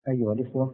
أيها الإخوة،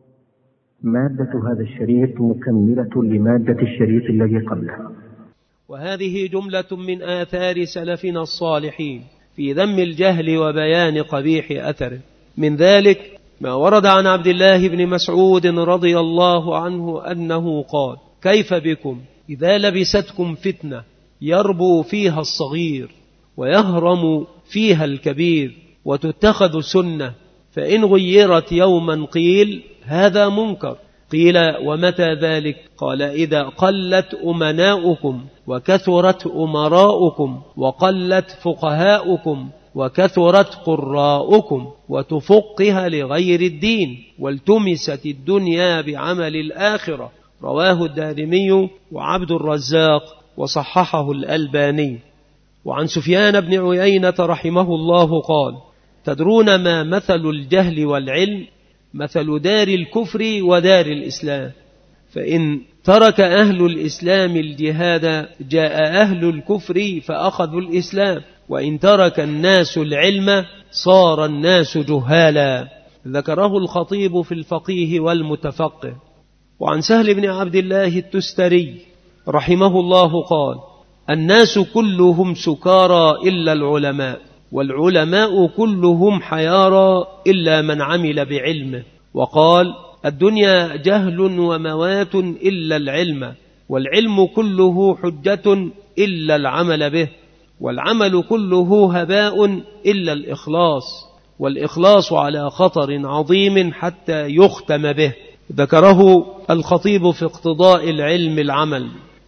مادة هذا الشريط مكملة لمادة الشريط الذي قبله، وهذه جملة من آثار سلفنا الصالحين في ذم الجهل وبيان قبيح أثره. من ذلك ما ورد عن عبد الله بن مسعود رضي الله عنه أنه قال: كيف بكم إذا لبستكم فتنة يربو فيها الصغير ويهرم فيها الكبير وتتخذ سنة، فإن غيرت يوما قيل هذا منكر، قيل ومتى ذلك؟ قال: إذا قلت أمناؤكم وكثرت أمراؤكم وقلت فقهاؤكم وكثرت قراؤكم وتفقه لغير الدين والتمست الدنيا بعمل الآخرة. رواه الدارمي وعبد الرزاق وصححه الألباني. وعن سفيان بن عيينة رحمه الله قال: تدرون ما مثل الجهل والعلم؟ مثل دار الكفر ودار الإسلام، فإن ترك أهل الإسلام الجهاد جاء أهل الكفر فأخذوا الإسلام، وإن ترك الناس العلم صار الناس جهالا. ذكره الخطيب في الفقيه والمتفقه. وعن سهل بن عبد الله التستري رحمه الله قال: الناس كلهم سكارى إلا العلماء، والعلماء كلهم حيارى إلا من عمل بعلمه. وقال: الدنيا جهل وموات إلا العلم، والعلم كله حجة إلا العمل به، والعمل كله هباء إلا الإخلاص، والإخلاص على خطر عظيم حتى يختم به. ذكره الخطيب في اقتضاء العلم العمل.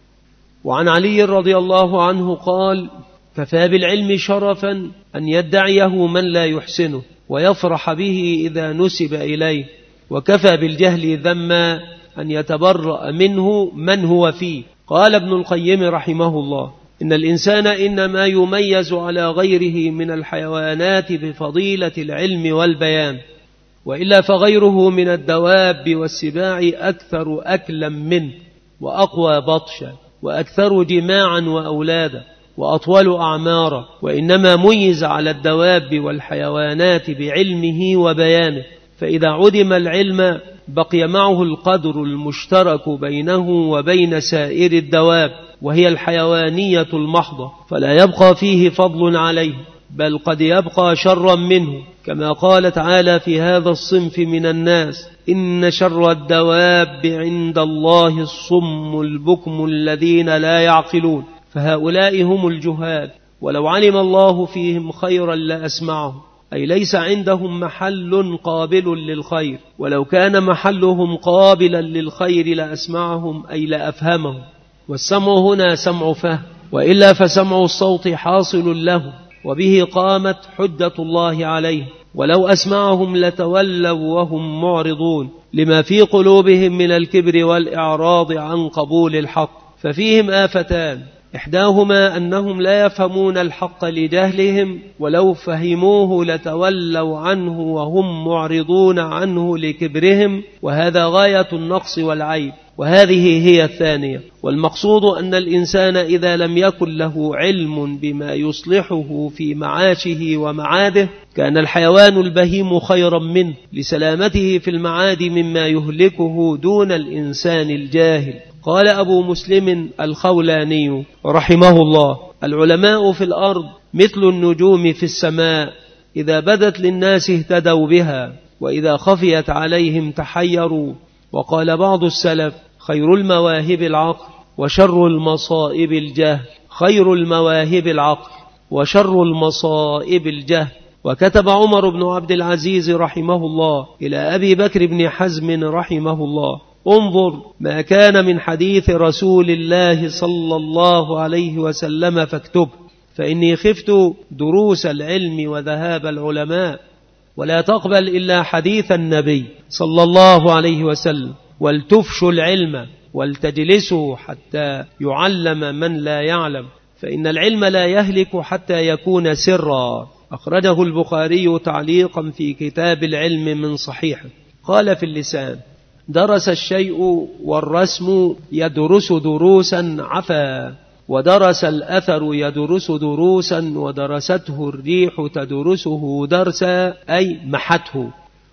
وعن علي رضي الله عنه قال: كفى بالعلم شرفا أن يدعيه من لا يحسنه ويفرح به إذا نسب إليه، وكفى بالجهل ذما أن يتبرأ منه من هو فيه. قال ابن القيم رحمه الله: إن الإنسان إنما يميز على غيره من الحيوانات بفضيلة العلم والبيان، وإلا فغيره من الدواب والسباع أكثر أكلا منه، وأقوى بطشا، وأكثر جماعا وأولادا، وأطول أعمارا، وإنما ميز على الدواب والحيوانات بعلمه وبيانه. فإذا عدم العلم بقي معه القدر المشترك بينه وبين سائر الدواب، وهي الحيوانية المحضة، فلا يبقى فيه فضل عليه، بل قد يبقى شرا منه، كما قال تعالى في هذا الصنف من الناس: إن شر الدواب عند الله الصم البكم الذين لا يعقلون. فهؤلاء هم الجهال، ولو علم الله فيهم خيرا لأسمعهم، أي ليس عندهم محل قابل للخير، ولو كان محلهم قابلا للخير لأسمعهم، أي لأفهمهم. والسمع هنا سمع فهم، وإلا فسمع الصوت حاصل له، وبه قامت حجة الله عليه، ولو أسمعهم لتولوا وهم معرضون لما في قلوبهم من الكبر والإعراض عن قبول الحق. ففيهم آفتان: إحداهما أنهم لا يفهمون الحق لجهلهم، ولو فهموه لتولوا عنه وهم معرضون عنه لكبرهم، وهذا غاية النقص والعيب. وهذه هي الثانية. والمقصود أن الإنسان إذا لم يكن له علم بما يصلحه في معاشه ومعاده كان الحيوان البهيم خيرا منه لسلامته في المعاد مما يهلكه دون الإنسان الجاهل. قال أبو مسلم الخولاني رحمه الله: العلماء في الأرض مثل النجوم في السماء، إذا بدت للناس اهتدوا بها، وإذا خفيت عليهم تحيروا. وقال بعض السلف: خير المواهب العقل، وشر المصائب الجهل. خير المواهب العقل، وشر المصائب الجهل. وكتب عمر بن عبد العزيز رحمه الله إلى أبي بكر بن حزم رحمه الله: انظر ما كان من حديث رسول الله صلى الله عليه وسلم فاكتب، فإني خفت دروس العلم وذهاب العلماء. ولا تقبل إلا حديث النبي صلى الله عليه وسلم، ولتفشوا العلم ولتجلسوا حتى يعلم من لا يعلم، فإن العلم لا يهلك حتى يكون سرا. أخرجه البخاري تعليقا في كتاب العلم من صحيحه. قال في اللسان: درس الشيء والرسم يدرس دروسا عفا، ودرس الأثر يدرس دروسا، ودرسته الريح تدرسه درسا، أي محته.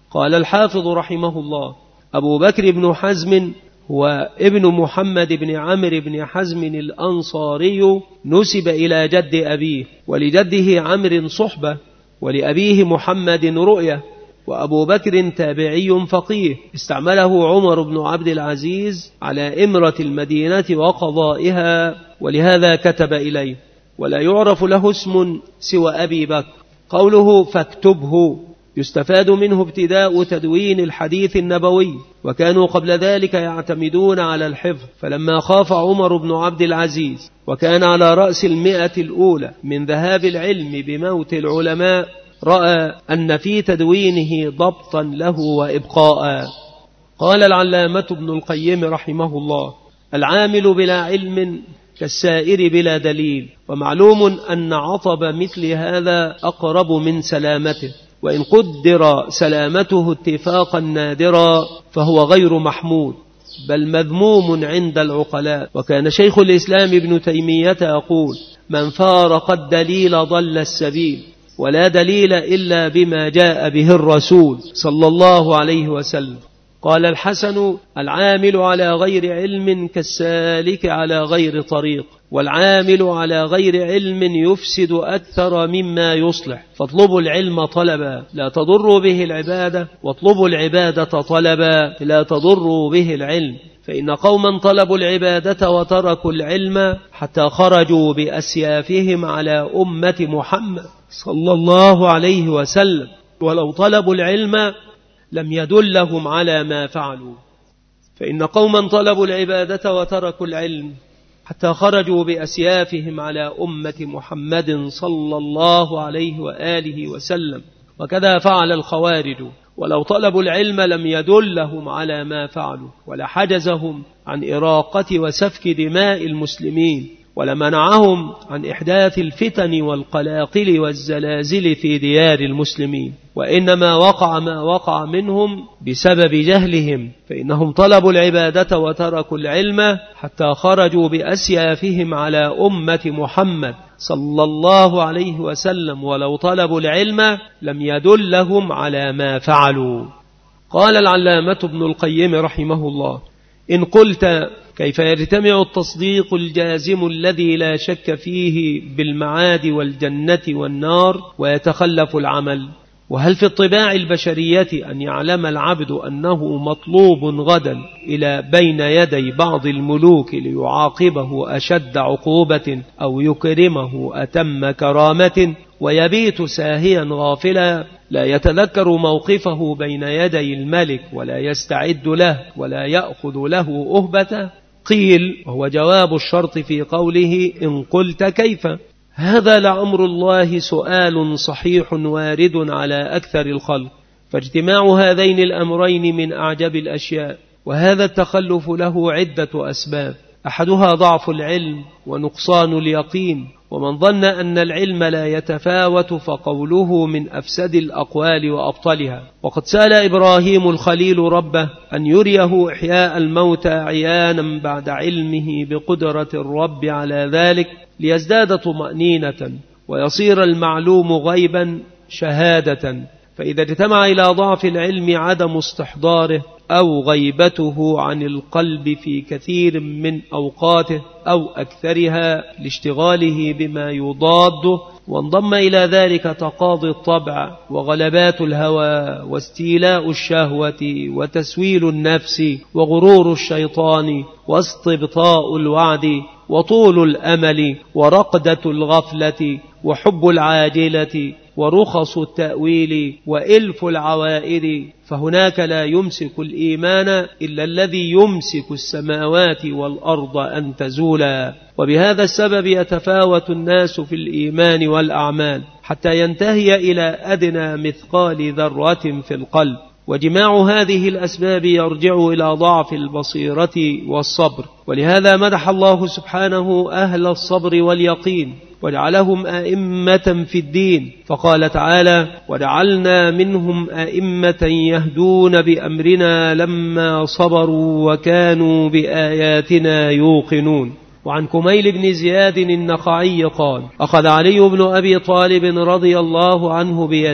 قال الحافظ رحمه الله: أبو بكر بن حزم هو ابن محمد بن عمرو بن حزم الأنصاري، نسب إلى جد أبيه، ولجده عمرو صحبة، ولأبيه محمد رؤية. وأبو بكر تابعي فقيه استعمله عمر بن عبد العزيز على إمرة المدينة وقضائها، ولهذا كتب إليه، ولا يعرف له اسم سوى أبي بكر. قوله فاكتبه يستفاد منه ابتداء تدوين الحديث النبوي، وكانوا قبل ذلك يعتمدون على الحفظ، فلما خاف عمر بن عبد العزيز وكان على رأس 100 الأولى من ذهاب العلم بموت العلماء، رأى أن في تدوينه ضبطا له وإبقاء. قال العلامة ابن القيم رحمه الله: العامل بلا علم كالسائر بلا دليل، ومعلوم أن عطب مثل هذا أقرب من سلامته، وإن قدر سلامته اتفاقا نادرا فهو غير محمود بل مذموم عند العقلاء. وكان شيخ الإسلام ابن تيمية يقول: من فارق الدليل ضل السبيل، ولا دليل إلا بما جاء به الرسول صلى الله عليه وسلم. قال الحسن: العامل على غير علم كالسالك على غير طريق، والعامل على غير علم يفسد أكثر مما يصلح، فاطلبوا العلم طلبا لا تضروا به العبادة، واطلبوا العبادة طلبا لا تضروا به العلم، فإن قوما طلبوا العبادة وتركوا العلم حتى خرجوا بأسيافهم على أمة محمد صلى الله عليه وسلم، ولو طلبوا العلم لم يدلهم على ما فعلوا. فإن قوما طلبوا العبادة وتركوا العلم حتى خرجوا بأسيافهم على أمة محمد صلى الله عليه وآله وسلم، وكذا فعل الخوارج، ولو طلبوا العلم لم يدلهم على ما فعلوا، ولا حجزهم عن إراقة وسفك دماء المسلمين، ولمنعهم عن إحداث الفتن والقلاقل والزلازل في ديار المسلمين، وإنما وقع ما وقع منهم بسبب جهلهم، فإنهم طلبوا العبادة وتركوا العلم حتى خرجوا بأسيافهم على أمة محمد صلى الله عليه وسلم، ولو طلبوا العلم لم يدلهم على ما فعلوا. قال العلامة ابن القيم رحمه الله: إن قلت كيف يجتمع التصديق الجازم الذي لا شك فيه بالمعاد والجنة والنار ويتخلف العمل؟ وهل في الطباع البشرية أن يعلم العبد أنه مطلوب غدا إلى بين يدي بعض الملوك ليعاقبه أشد عقوبة أو يكرمه أتم كرامة، ويبيت ساهيا غافلا لا يتذكر موقفه بين يدي الملك ولا يستعد له ولا يأخذ له أهبة؟ قيل: وهو جواب الشرط في قوله إن قلت كيف. هذا لأمر الله سؤال صحيح وارد على أكثر الخلق، فاجتماع هذين الأمرين من أعجب الأشياء، وهذا التخلف له عدة أسباب، أحدها ضعف العلم ونقصان اليقين، ومن ظن أن العلم لا يتفاوت فقوله من أفسد الأقوال وأبطلها. وقد سأل إبراهيم الخليل ربه أن يريه إحياء الموتى عيانا بعد علمه بقدرة الرب على ذلك ليزداد طمأنينة ويصير المعلوم غيبا شهادة، فإذا اجتمع إلى ضعف العلم عدم استحضاره أو غيبته عن القلب في كثير من أوقاته أو أكثرها لاشتغاله بما يضاده، وانضم إلى ذلك تقاضي الطبع وغلبات الهوى واستيلاء الشهوة وتسويل النفس وغرور الشيطان واستبطاء الوعد وطول الأمل ورقدة الغفلة وحب العاجلة ورخص التأويل وإلف العوائد، فهناك لا يمسك الإيمان إلا الذي يمسك السماوات والأرض أن تزولا. وبهذا السبب يتفاوت الناس في الإيمان والأعمال حتى ينتهي إلى أدنى مثقال ذرة في القلب، وجماع هذه الأسباب يرجع إلى ضعف البصيرة والصبر، ولهذا مدح الله سبحانه أهل الصبر واليقين وجعلهم أئمة في الدين، فقال تعالى: وجعلنا منهم أئمة يهدون بأمرنا لما صبروا وكانوا بآياتنا يوقنون. وعن كميل بن زياد النخعي قال: أخذ علي بن أبي طالب رضي الله عنه بيدي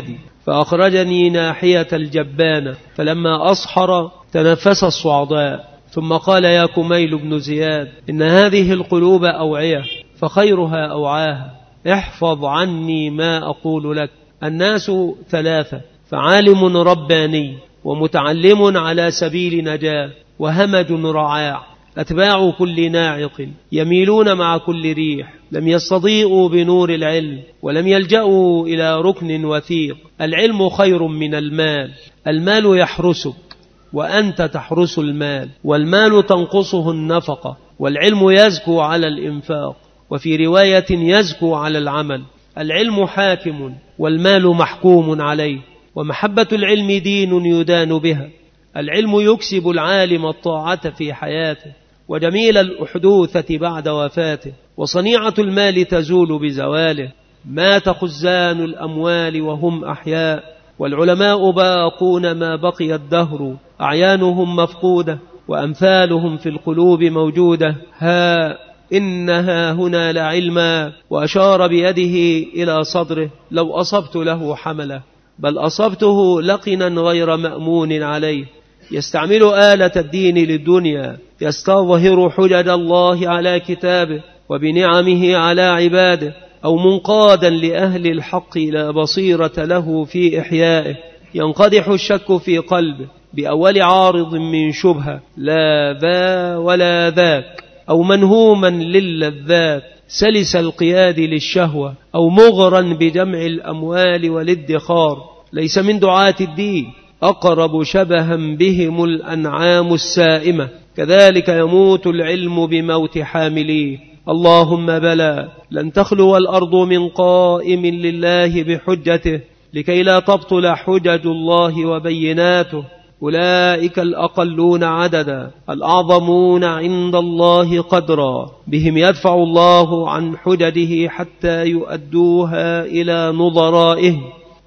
فأخرجني ناحية الجبانة، فلما أصحر تنفس الصعداء، ثم قال: يا كميل بن زياد، إن هذه القلوب أوعية، فخيرها أوعاها، احفظ عني ما أقول لك. الناس ثلاثة: فعالم رباني، ومتعلم على سبيل نجاة، وهمج رعاع، أتباع كل ناعق، يميلون مع كل ريح، لم يستضيئوا بنور العلم، ولم يلجأوا إلى ركن وثيق. العلم خير من المال، المال يحرسك وأنت تحرس المال، والمال تنقصه النفقة، والعلم يزكو على الإنفاق، وفي رواية يزكو على العمل. العلم حاكم والمال محكوم عليه، ومحبة العلم دين يدان بها. العلم يكسب العالم الطاعة في حياته، وجميل الأحدوثة بعد وفاته، وصنيعة المال تزول بزواله. مات خزان الأموال وهم أحياء، والعلماء باقون ما بقي الدهر، أعيانهم مفقودة وأمثالهم في القلوب موجودة. ها إنها هنا لعلما، وأشار بيده إلى صدره، لو أصبت له حمله، بل أصبته لقنا غير مأمون عليه، يستعمل آلة الدين للدنيا، يستظهر حجج الله على كتابه وبنعمه على عباده، أو منقادا لأهل الحق لا بصيرة له في إحيائه، ينقدح الشك في قلبه بأول عارض من شبهة، لا ذا ولا ذاك، أو منهوما للذات، سلس القياد للشهوة، أو مغرا بجمع الأموال والادخار. ليس من دعاة الدين أقرب شبها بهم الأنعام السائمة، كذلك يموت العلم بموت حامليه. اللهم بلى، لن تخلو الأرض من قائم لله بحجته، لكي لا تبطل حجج الله وبيناته. أولئك الأقلون عددا، الأعظمون عند الله قدرا، بهم يدفع الله عن حججه حتى يؤدوها إلى نظرائهم،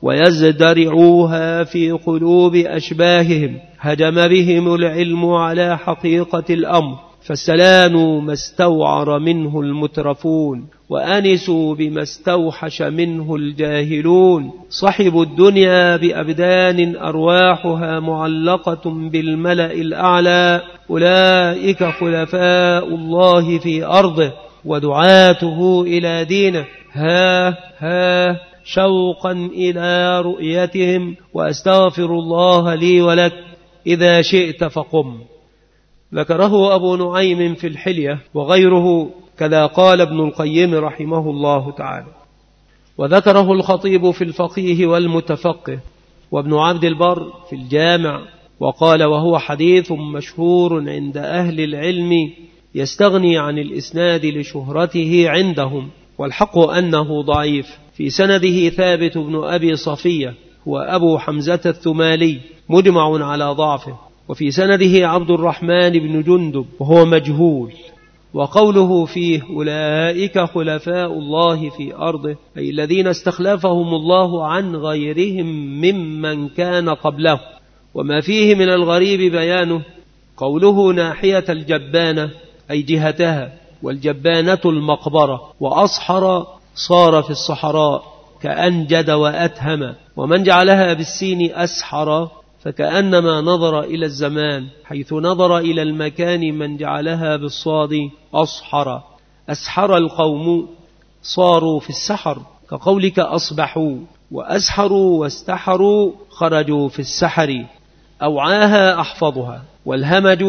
ويزدرعوها في قلوب أشباههم. هجم بهم العلم على حقيقة الأمر، فاستلانوا ما استوعر منه المترفون، وأنسوا بما استوحش منه الجاهلون. صحبوا الدنيا بأبدان أرواحها معلقة بالملأ الأعلى، أولئك خلفاء الله في أرضه ودعاته إلى دينه. ها شوقا إلى رؤيتهم، وأستغفر الله لي ولك، إذا شئت فقم. ذكره أبو نعيم في الحلية وغيره، كذا قال ابن القيم رحمه الله تعالى. وذكره الخطيب في الفقيه والمتفقه، وابن عبد البر في الجامع، وقال: وهو حديث مشهور عند أهل العلم، يستغني عن الإسناد لشهرته عندهم، والحق أنه ضعيف. في سنده ثابت بن أبي صفية، هو أبو حمزة الثمالي، مجمع على ضعفه. وفي سنده عبد الرحمن بن جندب، وهو مجهول. وقوله فيه: أولئك خلفاء الله في أرضه، أي الذين استخلفهم الله عن غيرهم ممن كان قبله. وما فيه من الغريب بيانه. قوله ناحية الجبانة، أي جهتها، والجبانة المقبرة، وأصحر صار في الصحراء، كأنجد وأتهم. ومن جعلها بالسين أسحر، فكأنما نظر إلى الزمان، حيث نظر إلى المكان. من جعلها بالصاد أصحر، أسحر القوم، صاروا في السحر، كقولك أصبحوا، وأسحروا واستحروا، خرجوا في السحر. أوعاها أحفظها. والهمج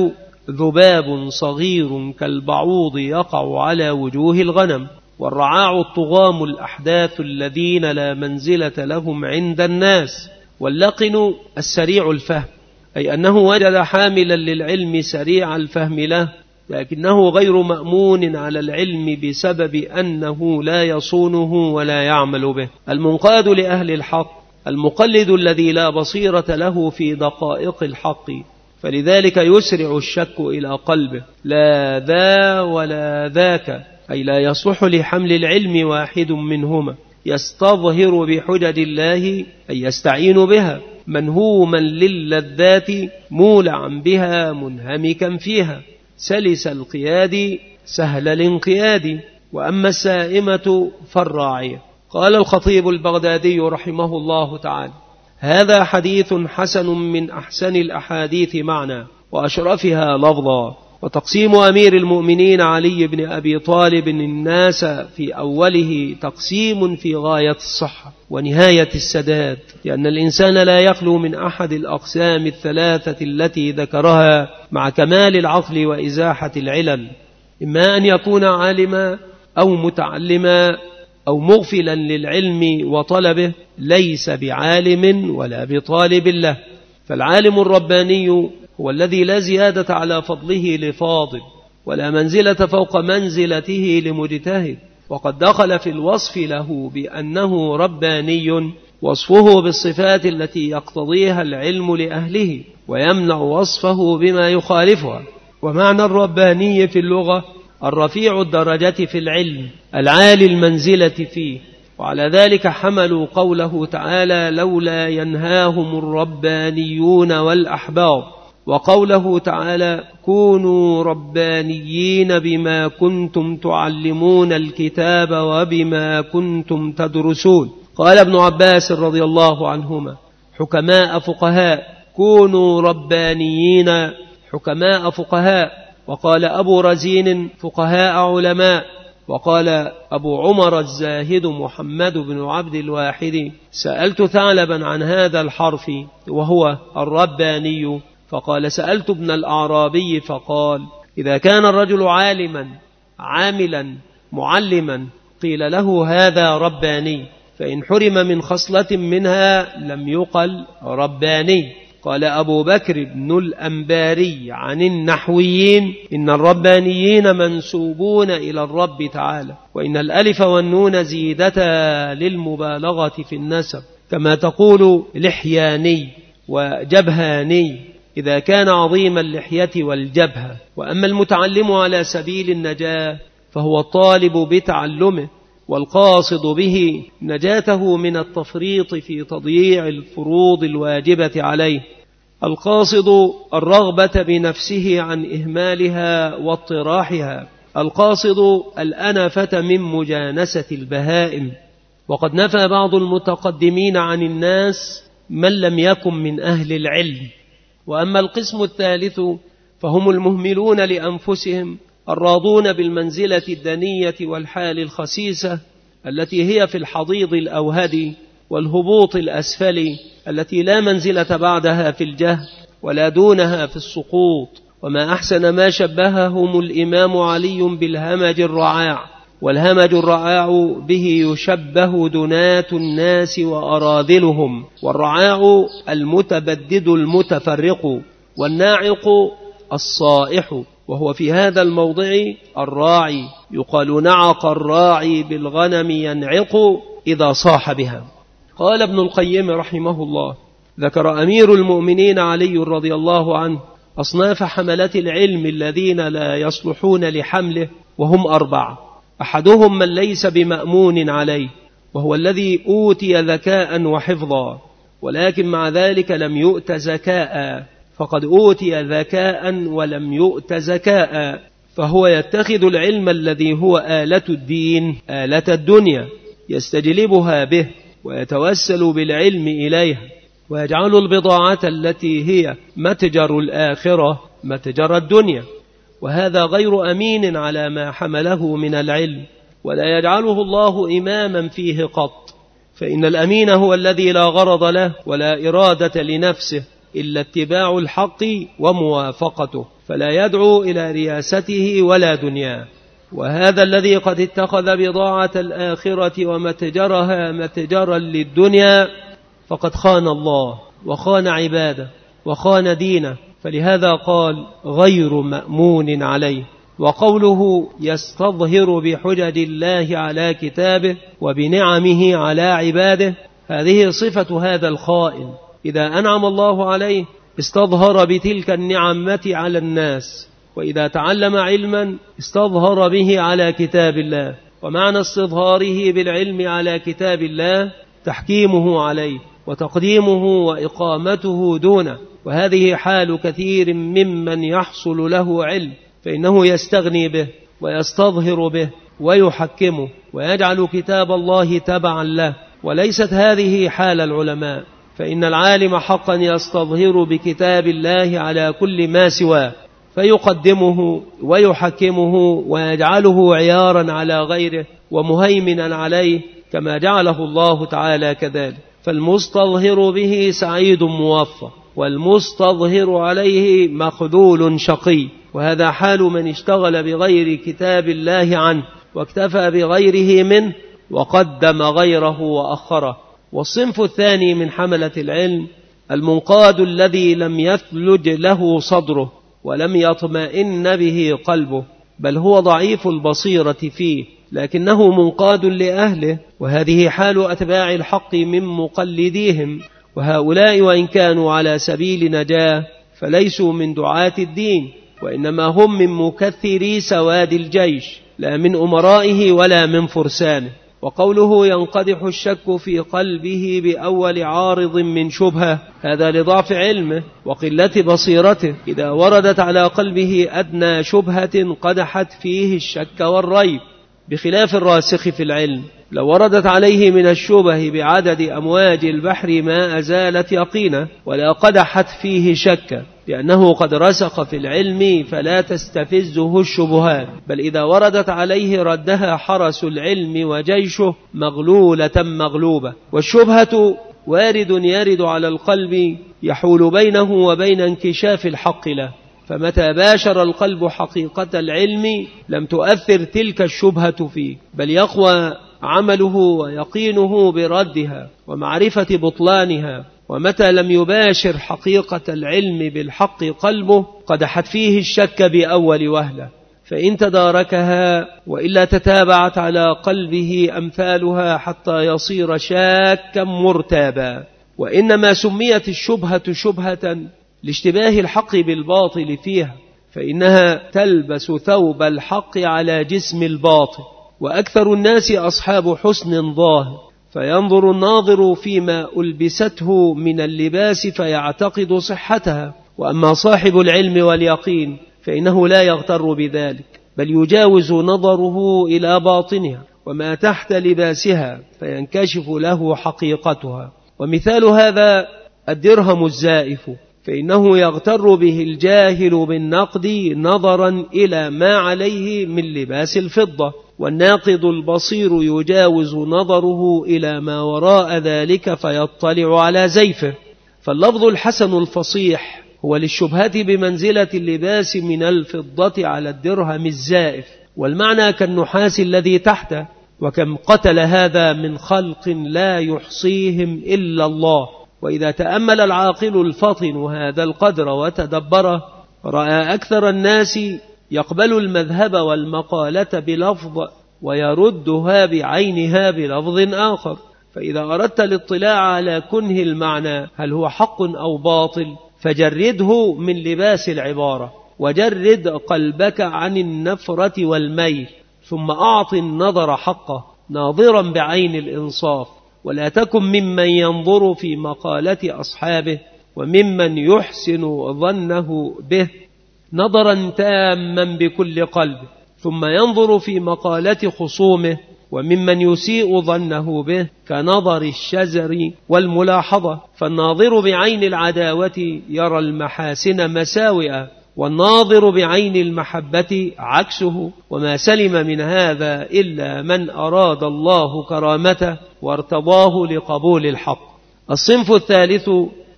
ذباب صغير كالبعوض يقع على وجوه الغنم. والرعاع الطغام الأحداث الذين لا منزلة لهم عند الناس. واللقن السريع الفهم، أي أنه وجد حاملا للعلم سريع الفهم له، لكنه غير مأمون على العلم بسبب أنه لا يصونه ولا يعمل به. المنقاد لأهل الحق، المقلد الذي لا بصيرة له في دقائق الحق، فلذلك يسرع الشك إلى قلبه، لا ذا ولا ذاك، أي لا يصلح لحمل العلم واحد منهما. يستظهر بحجج الله، أي يستعين بها، منهوما للذات، مولعا بها، منهمكا فيها، سلس القياد، سهل الانقياد. وأما السائمة فالراعية. قال الخطيب البغدادي رحمه الله تعالى: هذا حديث حسن من أحسن الأحاديث معنى وأشرفها لفظا. وتقسيم أمير المؤمنين علي بن أبي طالب الناس في أوله تقسيم في غاية الصحة ونهاية السداد، لأن الإنسان لا يخلو من أحد الأقسام الثلاثة التي ذكرها مع كمال العقل وإزاحة العلل، إما أن يكون عالما أو متعلما أو مغفلا للعلم وطلبه ليس بعالم ولا بطالب له. فالعالم الرباني هو الذي لا زيادة على فضله لفاضل ولا منزلة فوق منزلته لمجتهد، وقد دخل في الوصف له بأنه رباني وصفه بالصفات التي يقتضيها العلم لأهله ويمنع وصفه بما يخالفها. ومعنى الرباني في اللغة الرفيع الدرجة في العلم العالي المنزلة فيه. وعلى ذلك حملوا قوله تعالى لولا ينهاهم الربانيون والأحبار، وقوله تعالى كونوا ربانيين بما كنتم تعلمون الكتاب وبما كنتم تدرسون. قال ابن عباس رضي الله عنهما حكماء فقهاء، كونوا ربانيين حكماء فقهاء. وقال أبو رزين فقهاء علماء. وقال أبو عمر الزاهد محمد بن عبد الواحد سألت ثعلبا عن هذا الحرف وهو الرباني، فقال سألت ابن الأعرابي فقال إذا كان الرجل عالما عاملا معلما قيل له هذا رباني، فإن حرم من خصلة منها لم يقل رباني. قال أبو بكر بن الأنباري عن النحويين إن الربانيين منسوبون إلى الرب تعالى، وإن الألف والنون زيدتا للمبالغة في النسب، كما تقول لحياني وجبهاني إذا كان عظيم اللحية والجبهة. وأما المتعلم على سبيل النجاة فهو الطالب بتعلمه والقاصد به نجاته من التفريط في تضييع الفروض الواجبة عليه، القاصد الرغبة بنفسه عن إهمالها واطراحها، القاصد الأنفة من مجانسة البهائم. وقد نفى بعض المتقدمين عن الناس من لم يكن من أهل العلم. وأما القسم الثالث فهم المهملون لأنفسهم الراضون بالمنزلة الدنية والحال الخسيسة التي هي في الحضيض الأوهد والهبوط الأسفل التي لا منزلة بعدها في الجهل ولا دونها في السقوط. وما أحسن ما شبههم الإمام علي بالهمج الرعاع، والهمج الرعاع به يشبه دنات الناس وأراذلهم، والرعاع المتبدد المتفرق، والناعق الصائح، وهو في هذا الموضع الراعي. يقال نعق الراعي بالغنم ينعق إذا صاح بها. قال ابن القيم رحمه الله ذكر أمير المؤمنين علي رضي الله عنه أصناف حملة العلم الذين لا يصلحون لحمله، وهم 4. أحدهم من ليس بمأمون عليه، وهو الذي أوتي ذكاء وحفظا ولكن مع ذلك لم يؤت زكاء، فقد أوتي ذكاء ولم يؤت زكاء، فهو يتخذ العلم الذي هو آلة الدين آلة الدنيا يستجلبها به ويتوسل بالعلم إليها، ويجعل البضاعة التي هي متجر الآخرة متجر الدنيا، وهذا غير أمين على ما حمله من العلم، ولا يجعله الله إماما فيه قط. فإن الأمين هو الذي لا غرض له ولا إرادة لنفسه إلا اتباع الحق وموافقته، فلا يدعو إلى رياسته ولا دنياه. وهذا الذي قد اتخذ بضاعة الآخرة ومتجرها متجرا للدنيا فقد خان الله وخان عباده وخان دينه، فلهذا قال غير مأمون عليه. وقوله يستظهر بحجج الله على كتابه وبنعمه على عباده، هذه صفة هذا الخائن. إذا أنعم الله عليه استظهر بتلك النعمة على الناس، وإذا تعلم علما استظهر به على كتاب الله. ومعنى استظهاره بالعلم على كتاب الله تحكيمه عليه وتقديمه وإقامته دونه، وهذه حال كثير ممن يحصل له علم، فإنه يستغني به ويستظهر به ويحكمه ويجعل كتاب الله تبعا له، وليست هذه حال العلماء، فإن العالم حقا يستظهر بكتاب الله على كل ما سواه، فيقدمه ويحكمه ويجعله عيارا على غيره ومهيمنا عليه كما جعله الله تعالى كذلك. فالمستظهر به سعيد موفق، والمستظهر عليه مخذول شقي، وهذا حال من اشتغل بغير كتاب الله عنه واكتفى بغيره منه وقدم غيره وأخره. والصنف الثاني من حملة العلم المنقاد الذي لم يثلج له صدره ولم يطمئن به قلبه، بل هو ضعيف البصيرة فيه لكنه منقاد لأهله، وهذه حال أتباع الحق من مقلديهم. وهؤلاء وإن كانوا على سبيل نجاة فليسوا من دعاة الدين، وإنما هم من مكثري سواد الجيش، لا من أمرائه ولا من فرسانه. وقوله ينقدح الشك في قلبه بأول عارض من شبهة، هذا لضعف علمه وقلة بصيرته. إذا وردت على قلبه أدنى شبهة قدحت فيه الشك والريب، بخلاف الراسخ في العلم، لو وردت عليه من الشبه بعدد أمواج البحر ما أزالت يقينه ولا قدحت فيه شك، لأنه قد رسخ في العلم فلا تستفزه الشبهات، بل إذا وردت عليه ردها حرس العلم وجيشه مغلولة مغلوبة. والشبهة وارد يرد على القلب يحول بينه وبين انكشاف الحق له، فمتى باشر القلب حقيقة العلم لم تؤثر تلك الشبهة فيه، بل يقوى عمله ويقينه بردها ومعرفة بطلانها. ومتى لم يباشر حقيقة العلم بالحق قلبه قدحت فيه الشك بأول وهلة، فإن تداركها وإلا تتابعت على قلبه أمثالها حتى يصير شاكا مرتابا. وإنما سميت الشبهة شبهة لاشتباه الحق بالباطل فيها، فإنها تلبس ثوب الحق على جسم الباطل. وأكثر الناس أصحاب حسن ظاهر، فينظر الناظر فيما ألبسته من اللباس فيعتقد صحتها. وأما صاحب العلم واليقين فإنه لا يغتر بذلك، بل يجاوز نظره إلى باطنها وما تحت لباسها فينكشف له حقيقتها. ومثال هذا الدرهم الزائف، فإنه يغتر به الجاهل بالنقد نظرا إلى ما عليه من لباس الفضة، والناقد البصير يجاوز نظره إلى ما وراء ذلك فيطلع على زيفه. فاللفظ الحسن الفصيح هو للشبهة بمنزلة اللباس من الفضة على الدرهم الزائف، والمعنى كالنحاس الذي تحته. وكم قتل هذا من خلق لا يحصيهم إلا الله. وإذا تأمل العاقل الفطن هذا القدر وتدبره رأى أكثر الناس يقبل المذهب والمقالة بلفظ ويردها بعينها بلفظ آخر. فإذا أردت الاطلاع على كنه المعنى هل هو حق أو باطل فجرده من لباس العبارة، وجرد قلبك عن النفرة والميل، ثم أعط النظر حقه ناظرا بعين الإنصاف، ولا تكن ممن ينظر في مقالة أصحابه وممن يحسن ظنه به نظرا تاما بكل قلبه، ثم ينظر في مقالة خصومه وممن يسيء ظنه به كنظر الشزر والملاحظة. فالناظر بعين العداوة يرى المحاسن مساوئة، والناظر بعين المحبة عكسه. وما سلم من هذا إلا من أراد الله كرامته وارتضاه لقبول الحق. الصنف الثالث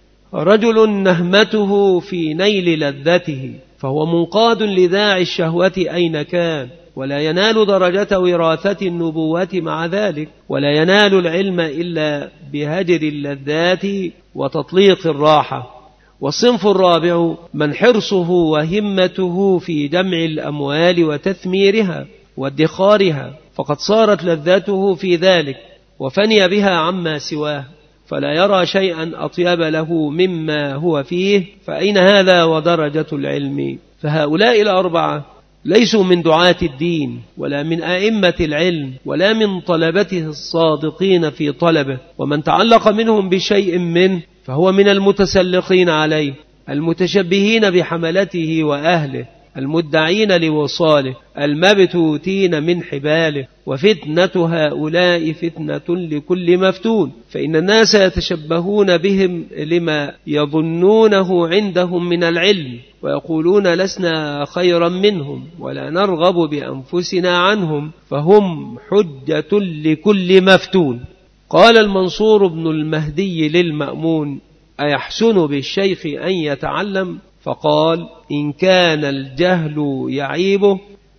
رجل نهمته في نيل لذته، فهو منقاد لداعي الشهوة أين كان، ولا ينال درجة وراثة النبوة مع ذلك، ولا ينال العلم إلا بهجر اللذات وتطليق الراحة. والصنف الرابع من حرصه وهمته في جمع الأموال وتثميرها وادخارها، فقد صارت لذته في ذلك وفني بها عما سواه، فلا يرى شيئا أطيب له مما هو فيه، فأين هذا ودرجة العلم؟ فهؤلاء الأربعة ليسوا من دعاة الدين ولا من أئمة العلم ولا من طلبته الصادقين في طلبه، ومن تعلق منهم بشيء منه فهو من المتسلقين عليه المتشبهين بحملته وأهله، المدعين لوصاله المبتوتين من حباله. وفتنة هؤلاء فتنة لكل مفتون، فإن الناس يتشبهون بهم لما يظنونه عندهم من العلم، ويقولون لسنا خيرا منهم ولا نرغب بأنفسنا عنهم، فهم حجة لكل مفتون. قال المنصور بن المهدي للمأمون: أيحسن بالشيخ أن يتعلم؟ فقال: إن كان الجهل يعيبه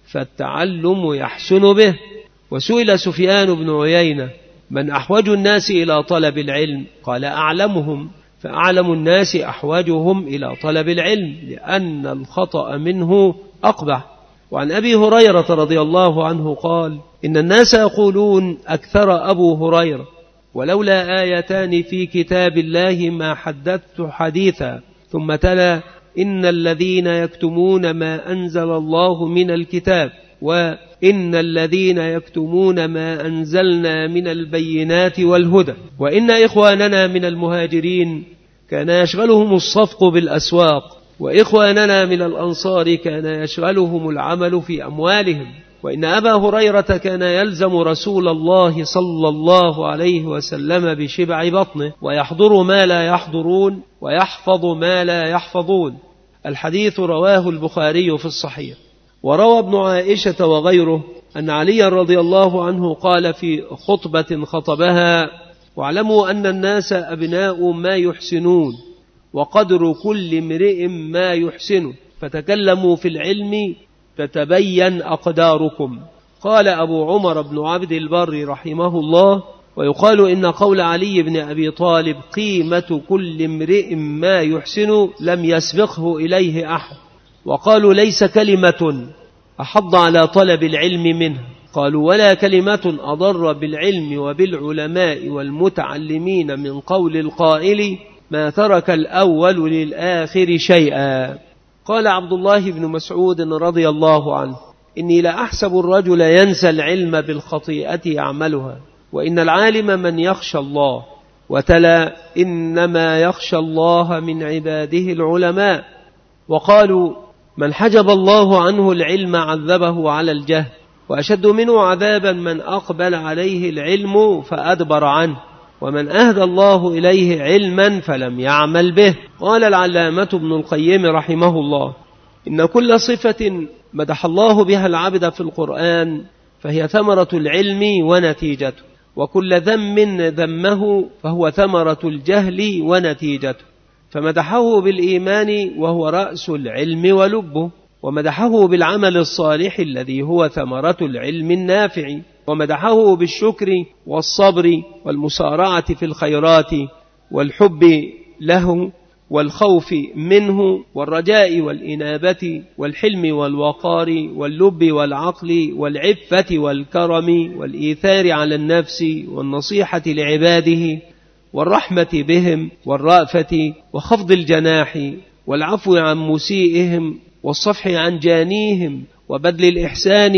فالتعلم يحسن به. وسئل سفيان بن عيينة: من أحوج الناس إلى طلب العلم؟ قال: أعلمهم، فأعلم الناس أحوجهم إلى طلب العلم، لأن الخطأ منه أقبح. وعن أبي هريرة رضي الله عنه قال: إن الناس يقولون أكثر أبو هريرة، ولولا آيتان في كتاب الله ما حدثت حديثا. ثم تلا: إن الذين يكتمون ما أنزل الله من الكتاب، وإن الذين يكتمون ما أنزلنا من البينات والهدى، وإن إخواننا من المهاجرين كان يشغلهم الصفق بالأسواق، وإخواننا من الأنصار كان يشغلهم العمل في أموالهم، وإن أبا هريرة كان يلزم رسول الله صلى الله عليه وسلم بشبع بطنه، ويحضر ما لا يحضرون ويحفظ ما لا يحفظون. الحديث رواه البخاري في الصحيح. وروى ابن عائشة وغيره أن علي رضي الله عنه قال في خطبة خطبها: واعلموا أن الناس أبناء ما يحسنون، وقدر كل امرئ ما يحسن، فتكلموا في العلم تتبين أقداركم. قال أبو عمر بن عبد البر رحمه الله: ويقال إن قول علي بن أبي طالب قيمة كل امرئ ما يحسن لم يسبقه إليه أحد. وقالوا ليس كلمة أحض على طلب العلم منه. قالوا ولا كلمة أضر بالعلم وبالعلماء والمتعلمين من قول القائل ما ترك الأول للآخر شيئا. قال عبد الله بن مسعود رضي الله عنه: إني لأحسب الرجل ينسى العلم بالخطيئة يعملها، وإن العالم من يخشى الله. وتلا: إنما يخشى الله من عباده العلماء. وقالوا من حجب الله عنه العلم عذبه على الجهل، وأشد منه عذابا من أقبل عليه العلم فأدبر عنه، ومن أهدى الله إليه علما فلم يعمل به. قال العلامة ابن القيم رحمه الله: إن كل صفة مدح الله بها العبد في القرآن فهي ثمرة العلم ونتيجته، وكل ذم ذمه فهو ثمرة الجهل ونتيجته. فمدحه بالإيمان وهو رأس العلم ولبه، ومدحه بالعمل الصالح الذي هو ثمرة العلم النافع، ومدحه بالشكر والصبر والمسارعة في الخيرات والحب له والخوف منه والرجاء والإنابة والحلم والوقار واللب والعقل والعفة والكرم والإيثار على النفس والنصيحة لعباده والرحمة بهم والرأفة وخفض الجناح والعفو عن مسيئهم والصفح عن جانيهم وبذل الإحسان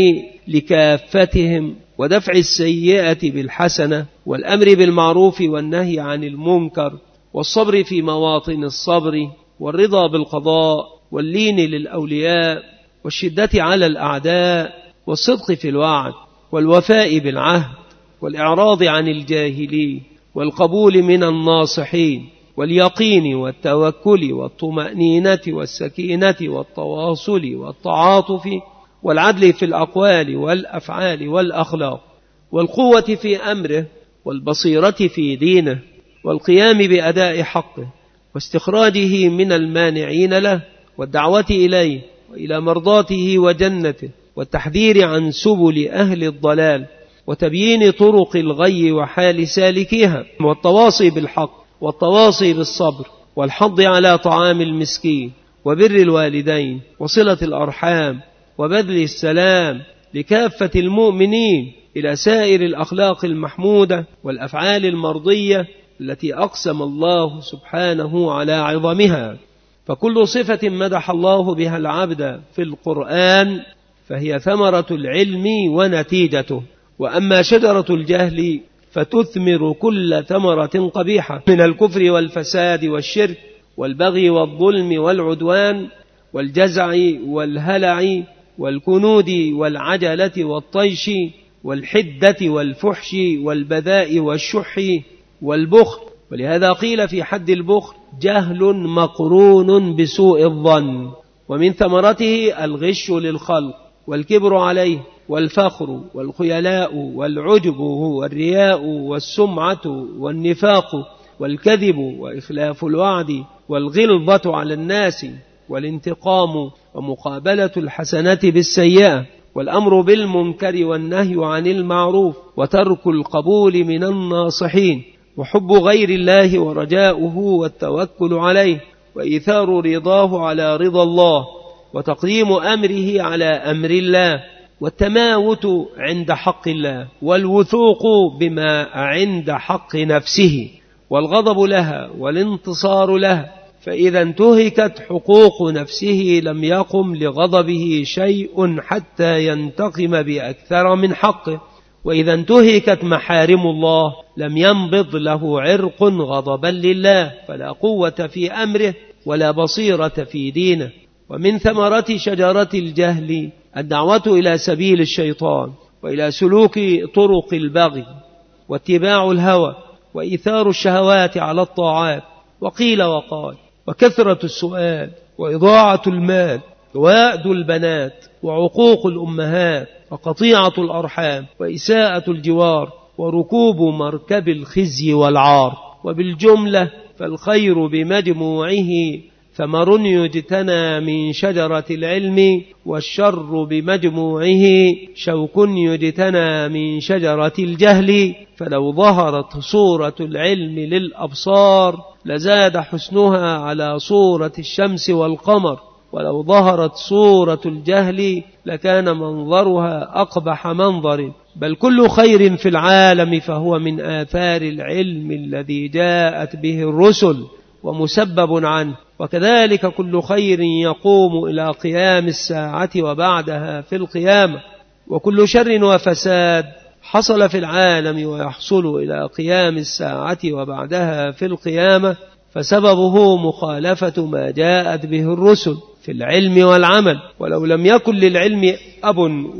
لكافتهم ودفع السيئة بالحسنة والأمر بالمعروف والنهي عن المنكر والصبر في مواطن الصبر والرضا بالقضاء واللين للأولياء والشدة على الأعداء والصدق في الوعد والوفاء بالعهد والإعراض عن الجاهلين والقبول من الناصحين واليقين والتوكل والطمأنينة والسكينة والتواصل والتعاطف والعدل في الأقوال والأفعال والأخلاق والقوة في أمره والبصيرة في دينه والقيام بأداء حقه واستخراجه من المانعين له والدعوة إليه وإلى مرضاته وجنته والتحذير عن سبل أهل الضلال وتبيين طرق الغي وحال سالكيها والتواصي بالحق والتواصي بالصبر والحض على طعام المسكين وبر الوالدين وصلة الأرحام وبذل السلام لكافة المؤمنين إلى سائر الأخلاق المحمودة والأفعال المرضية التي أقسم الله سبحانه على عظمها. فكل صفة مدح الله بها العبد في القرآن فهي ثمرة العلم ونتيجته. وأما شجرة الجهل فتثمر كل ثمرة قبيحة من الكفر والفساد والشرك والبغي والظلم والعدوان والجزع والهلع والكنود والعجلة والطيش والحدة والفحش والبذاء والشح والبخل. ولهذا قيل في حد البخل: جهل مقرون بسوء الظن. ومن ثمرته الغش للخلق والكبر عليه والفخر والخيلاء والعجب والرياء والسمعة والنفاق والكذب وإخلاف الوعد والغلظة على الناس والانتقام ومقابلة الحسنة بالسيئة والأمر بالمنكر والنهي عن المعروف وترك القبول من الناصحين وحب غير الله ورجاؤه والتوكل عليه وإيثار رضاه على رضا الله وتقديم أمره على أمر الله والتماوت عند حق الله والوثوق بما عند حق نفسه والغضب لها والانتصار لها. فإذا انتهكت حقوق نفسه لم يقم لغضبه شيء حتى ينتقم بأكثر من حقه. وإذا انتهكت محارم الله لم ينبض له عرق غضبا لله، فلا قوة في أمره ولا بصيرة في دينه. ومن ثمرة شجرة الجهل الدعوة إلى سبيل الشيطان وإلى سلوك طرق البغي واتباع الهوى وإيثار الشهوات على الطاعات وقيل وقال وكثرة السؤال وإضاعة المال ووأد البنات وعقوق الأمهات وقطيعة الأرحام وإساءة الجوار وركوب مركب الخزي والعار. وبالجملة فالخير بمجموعه ثمر يجتنى من شجرة العلم، والشر بمجموعه شوك يجتنى من شجرة الجهل. فلو ظهرت صورة العلم للأبصار لزاد حسنها على صورة الشمس والقمر، ولو ظهرت صورة الجهل لكان منظرها أقبح منظر. بل كل خير في العالم فهو من آثار العلم الذي جاءت به الرسل ومسبب عنه، وكذلك كل خير يقوم إلى قيام الساعة وبعدها في القيامة. وكل شر وفساد حصل في العالم ويحصل إلى قيام الساعة وبعدها في القيامة فسببه مخالفة ما جاءت به الرسل في العلم والعمل. ولو لم يكن للعلم أب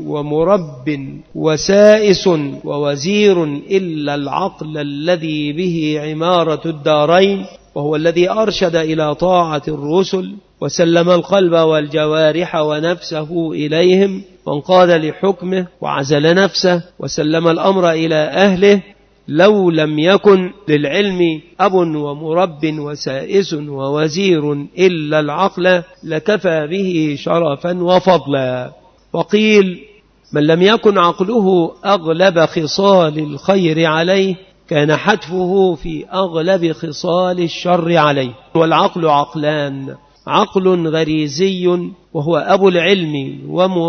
ومرب وسائس ووزير إلا العقل الذي به عمارة الدارين، وهو الذي أرشد إلى طاعة الرسل وسلم القلب والجوارح ونفسه إليهم وانقاد لحكمه وعزل نفسه وسلم الأمر إلى أهله. لو لم يكن للعلم أب ومرب وسائس ووزير إلا العقل لكفى به شرفا وفضلا. وقيل من لم يكن عقله أغلب خصال الخير عليه كان حتفه في أغلب خصال الشر عليه. والعقل عقلان: عقل غريزي وهو أبو العلم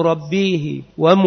ومربيه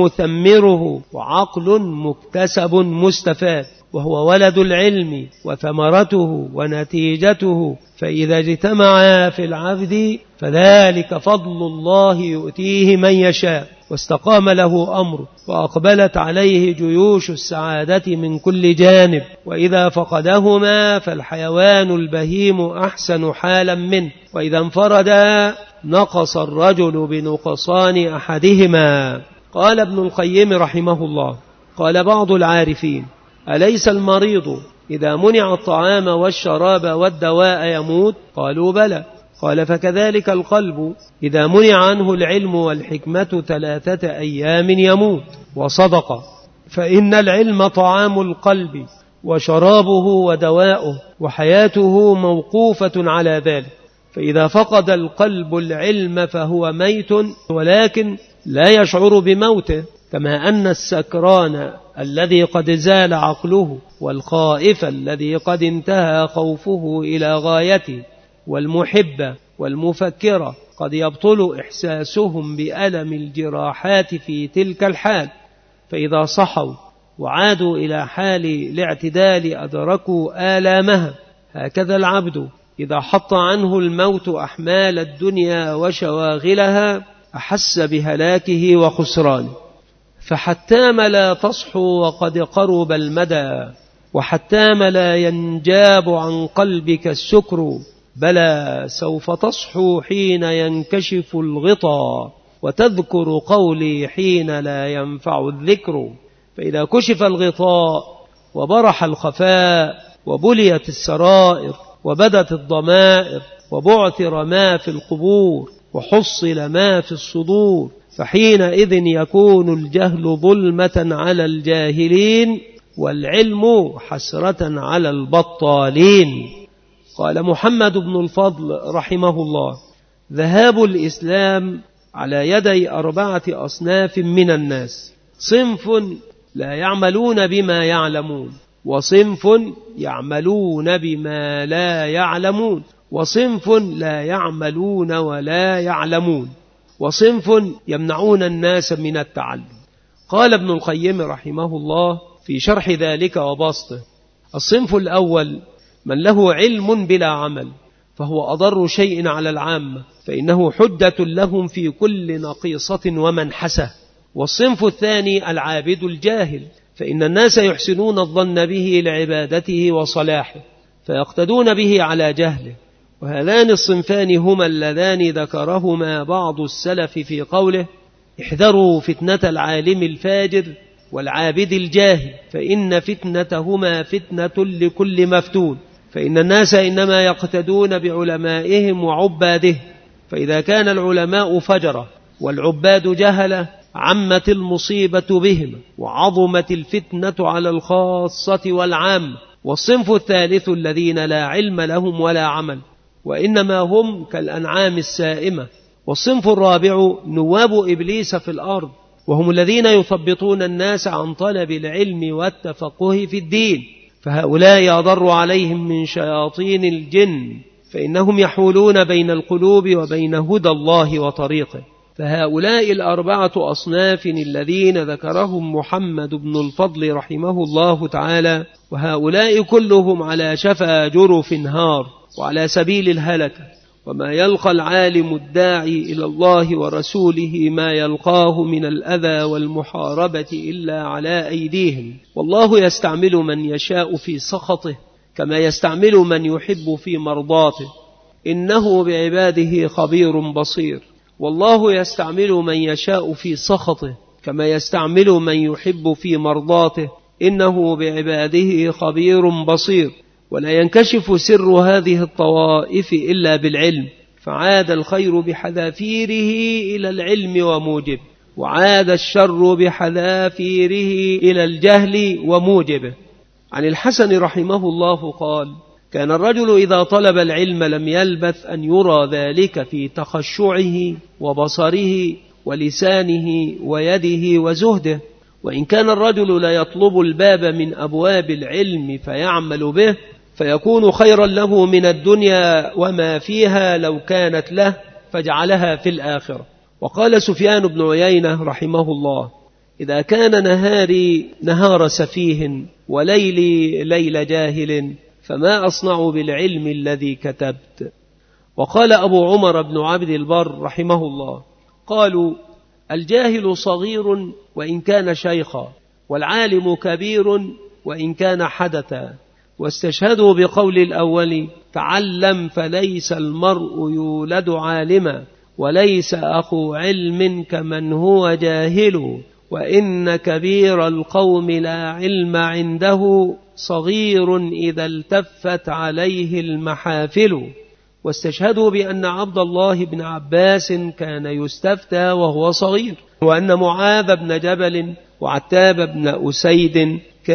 ومثمره، وعقل مكتسب مستفاد وهو ولد العلم وثمرته ونتيجته. فإذا اجتمعا في العبد فذلك فضل الله يؤتيه من يشاء، واستقام له أمر وأقبلت عليه جيوش السعادة من كل جانب. وإذا فقدهما فالحيوان البهيم أحسن حالا منه، وإذا انفردا نقص الرجل بنقصان أحدهما. قال ابن القيم رحمه الله: قال بعض العارفين: أليس المريض إذا منع الطعام والشراب والدواء يموت؟ قالوا بلى. قال: فكذلك القلب إذا منع عنه العلم والحكمة 3 أيام يموت. وصدق، فإن العلم طعام القلب وشرابه ودواؤه، وحياته موقوفة على ذلك. فإذا فقد القلب العلم فهو ميت، ولكن لا يشعر بموته، كما أن السكران الذي قد زال عقله والخائف الذي قد انتهى خوفه إلى غايته والمحب والمفكر قد يبطل إحساسهم بألم الجراحات في تلك الحال، فإذا صحوا وعادوا إلى حال الاعتدال أدركوا آلامها. هكذا العبد إذا حط عنه الموت أحمال الدنيا وشواغلها أحس بهلاكه وخسرانه. فحتام لا تصحو وقد قرب المدى، وحتام لا ينجاب عن قلبك السكر، بلى سوف تصحو حين ينكشف الغطاء، وتذكر قولي حين لا ينفع الذكر. فإذا كشف الغطاء وبرح الخفاء وبليت السرائر وبدت الضمائر وبعثر ما في القبور وحصل ما في الصدور، فحينئذ يكون الجهل ظلمة على الجاهلين والعلم حسرة على البطالين. قال محمد بن الفضل رحمه الله: ذهاب الإسلام على يدي 4 أصناف من الناس: صنف لا يعملون بما يعلمون، وصنف يعملون بما لا يعلمون، وصنف لا يعملون ولا يعلمون، وصنف يمنعون الناس من التعلم. قال ابن القيم رحمه الله في شرح ذلك وبسطه: الصنف الأول من له علم بلا عمل، فهو أضر شيء على العامة، فإنه حجة لهم في كل نقيصة ومنحسة. والصنف الثاني العابد الجاهل، فإن الناس يحسنون الظن به لعبادته وصلاحه، فيقتدون به على جهله. وهذان الصنفان هما اللذان ذكرهما بعض السلف في قوله: احذروا فتنة العالم الفاجر والعابد الجاهل، فإن فتنتهما فتنة لكل مفتون. فإن الناس إنما يقتدون بعلمائهم وعباده، فإذا كان العلماء فجرة والعباد جهلة عمت المصيبة بهم وعظمت الفتنة على الخاصة والعام. والصنف الثالث الذين لا علم لهم ولا عمل، وإنما هم كالأنعام السائمة. والصنف الرابع نواب إبليس في الأرض، وهم الذين يثبطون الناس عن طلب العلم والتفقه في الدين، فهؤلاء أضر عليهم من شياطين الجن، فإنهم يحولون بين القلوب وبين هدى الله وطريقه. فهؤلاء 4 أصناف الذين ذكرهم محمد بن الفضل رحمه الله تعالى، وهؤلاء كلهم على شفا جرف هار وعلى سبيل الهلكة. وما يلقى العالم الداعي إلى الله ورسوله ما يلقاه من الأذى والمحاربة إلا على أيديهم، والله يستعمل من يشاء في سخطه كما يستعمل من يحب في مرضاته، إنه بعباده خبير بصير. والله يستعمل من يشاء في سخطه كما يستعمل من يحب في مرضاته، إنه بعباده خبير بصير. ولا ينكشف سر هذه الطوائف إلا بالعلم، فعاد الخير بحذافيره إلى العلم وموجب، وعاد الشر بحذافيره إلى الجهل وموجبه. عن الحسن رحمه الله قال: كان الرجل إذا طلب العلم لم يلبث أن يرى ذلك في تخشعه وبصره ولسانه ويده وزهده. وإن كان الرجل لا يطلب الباب من أبواب العلم فيعمل به، فيكون خيرا له من الدنيا وما فيها لو كانت له، فجعلها في الآخرة. وقال سفيان بن عيينة رحمه الله: إذا كان نهاري نهار سفيه وليلي ليل جاهل، فما أصنع بالعلم الذي كتبت. وقال أبو عمر بن عبد البر رحمه الله: قالوا: الجاهل صغير وإن كان شيخا، والعالم كبير وإن كان حدثا. واستشهدوا بقول الأول: تعلم فليس المرء يولد عالما، وليس أخو علم كمن هو جاهل، وإن كبير القوم لا علم عنده، صغير إذا التفت عليه المحافل. واستشهدوا بأن عبد الله بن عباس كان يستفتى وهو صغير، وأن معاذ بن جبل وعتاب بن أسيد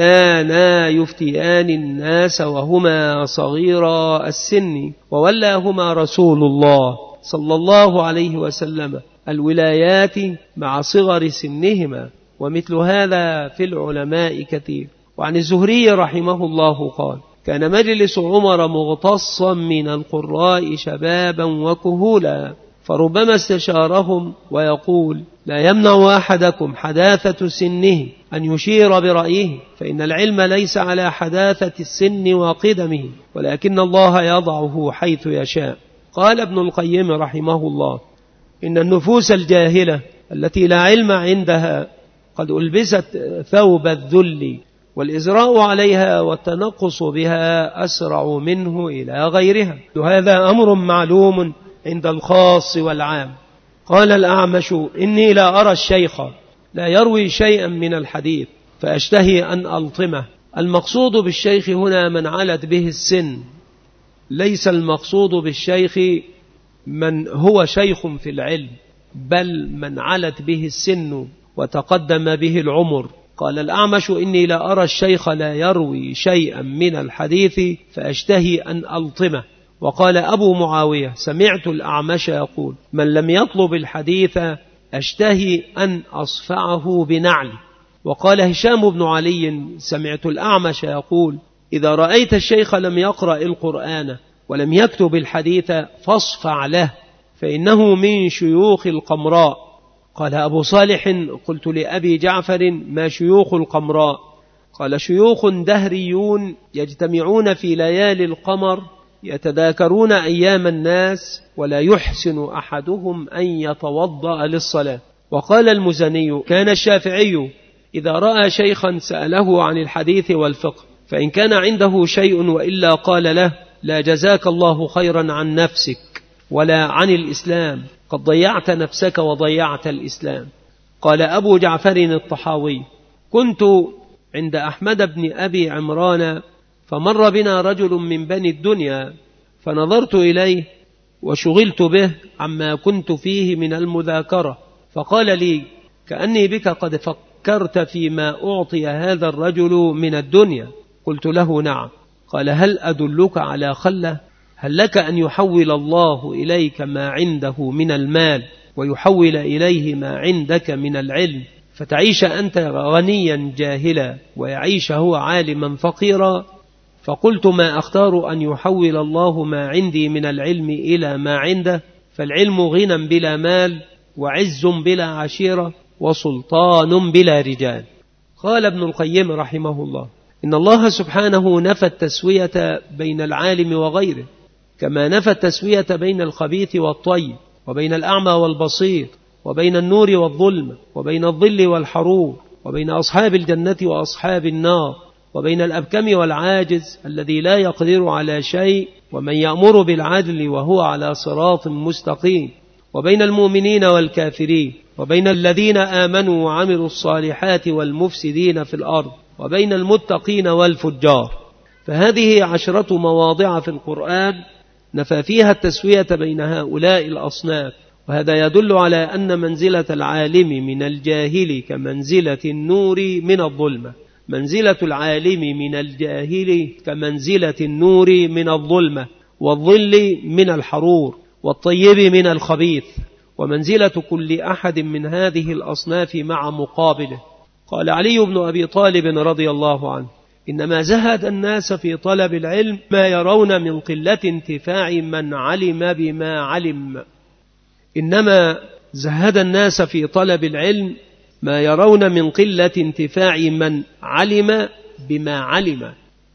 كانا يفتيان الناس وهما صغيرا السن، وولاهما رسول الله صلى الله عليه وسلم الولايات مع صغر سنهما. ومثل هذا في العلماء كثير. وعن الزهري رحمه الله قال: كان مجلس عمر مغتصا من القراء شبابا وكهولا، فربما استشارهم ويقول: لا يمنع أحدكم حداثة سنه أن يشير برأيه، فإن العلم ليس على حداثة السن وقدمه، ولكن الله يضعه حيث يشاء. قال ابن القيم رحمه الله: إن النفوس الجاهلة التي لا علم عندها قد ألبست ثوب الذل والإزراء عليها والتنقص بها أسرع منه إلى غيرها، وهذا أمر معلوم عند الخاص والعام. قال الأعمش: إني لا أرى الشيخ لا يروي شيئا من الحديث فأشتهي أن ألطمه. المقصود بالشيخ هنا من علت به السن، ليس المقصود بالشيخ من هو شيخ في العلم، بل من علت به السن وتقدم به العمر. قال الأعمش: إني لا أرى الشيخ لا يروي شيئا من الحديث فأشتهي أن ألطمه. وقال أبو معاوية: سمعت الأعمش يقول: من لم يطلب الحديث أشتهي أن أصفعه بنعلي. وقال هشام بن علي: سمعت الأعمش يقول: إذا رأيت الشيخ لم يقرأ القرآن ولم يكتب الحديث فاصفع له فإنه من شيوخ القمراء. قال أبو صالح: قلت لأبي جعفر: ما شيوخ القمراء؟ قال: شيوخ دهريون يجتمعون في ليالي القمر يتذاكرون أيام الناس ولا يحسن أحدهم أن يتوضأ للصلاة. وقال المزني: كان الشافعي إذا رأى شيخا سأله عن الحديث والفقه، فإن كان عنده شيء وإلا قال له: لا جزاك الله خيرا عن نفسك ولا عن الإسلام، قد ضيعت نفسك وضيعت الإسلام. قال أبو جعفر الطحاوي: كنت عند أحمد بن أبي عمران فمر بنا رجل من بني الدنيا فنظرت إليه وشغلت به عما كنت فيه من المذاكرة، فقال لي: كأني بك قد فكرت فيما أعطي هذا الرجل من الدنيا. قلت له: نعم. قال: هل أدلك على خلة؟ هل لك أن يحول الله إليك ما عنده من المال ويحول إليه ما عندك من العلم، فتعيش أنت غنيا جاهلا ويعيش هو عالما فقيرا؟ فقلت: ما أختار أن يحول الله ما عندي من العلم إلى ما عنده، فالعلم غنى بلا مال وعز بلا عشيرة وسلطان بلا رجال. قال ابن القيم رحمه الله: إن الله سبحانه نفى التسوية بين العالم وغيره، كما نفى التسوية بين الخبيث والطيب، وبين الأعمى والبصير، وبين النور والظلم، وبين الظل والحرور، وبين أصحاب الجنة وأصحاب النار، وبين الأبكم والعاجز الذي لا يقدر على شيء، ومن يأمر بالعدل وهو على صراط مستقيم، وبين المؤمنين والكافرين، وبين الذين آمنوا وعملوا الصالحات والمفسدين في الأرض، وبين المتقين والفجار. فهذه 10 مواضع في القرآن نفى فيها التسوية بين هؤلاء الأصناف، وهذا يدل على أن منزلة العالم من الجاهل كمنزلة النور من الظلمة، منزلة العالم من الجاهل كمنزلة النور من الظلمة، والظل من الحرور، والطيب من الخبيث، ومنزلة كل أحد من هذه الأصناف مع مقابله. قال علي بن أبي طالب رضي الله عنه: إنما زهد الناس في طلب العلم ما يرون من قلة انتفاع من علم بما علم. إنما زهد الناس في طلب العلم ما يرون من قلة انتفاع من علم بما علم،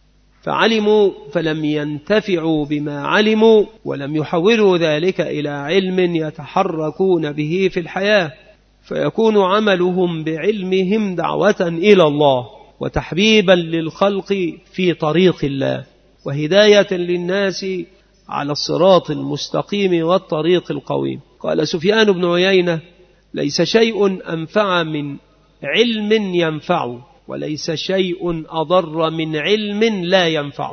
فعلموا فلم ينتفعوا بما علموا ولم يحولوا ذلك إلى علم يتحركون به في الحياة، فيكون عملهم بعلمهم دعوة إلى الله وتحبيبا للخلق في طريق الله وهداية للناس على الصراط المستقيم والطريق القويم. قال سفيان بن عيينة: ليس شيء أنفع من علم ينفع، وليس شيء أضر من علم لا ينفع.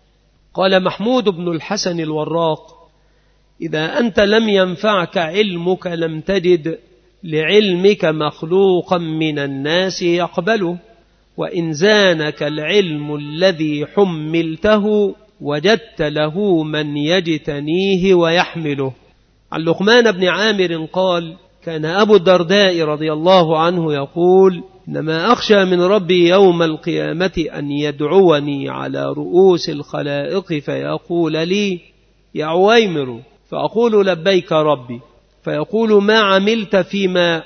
قال محمود بن الحسن الوراق: إذا أنت لم ينفعك علمك لم تجد لعلمك مخلوقا من الناس يقبله، وإن زانك العلم الذي حملته وجدت له من يجتنيه ويحمله. عن لقمان بن عامر قال: كان أبو الدرداء رضي الله عنه يقول: إنما أخشى من ربي يوم القيامة أن يدعوني على رؤوس الخلائق فيقول لي: يا عويمر، فأقول: لبيك ربي، فيقول: ما عملت فيما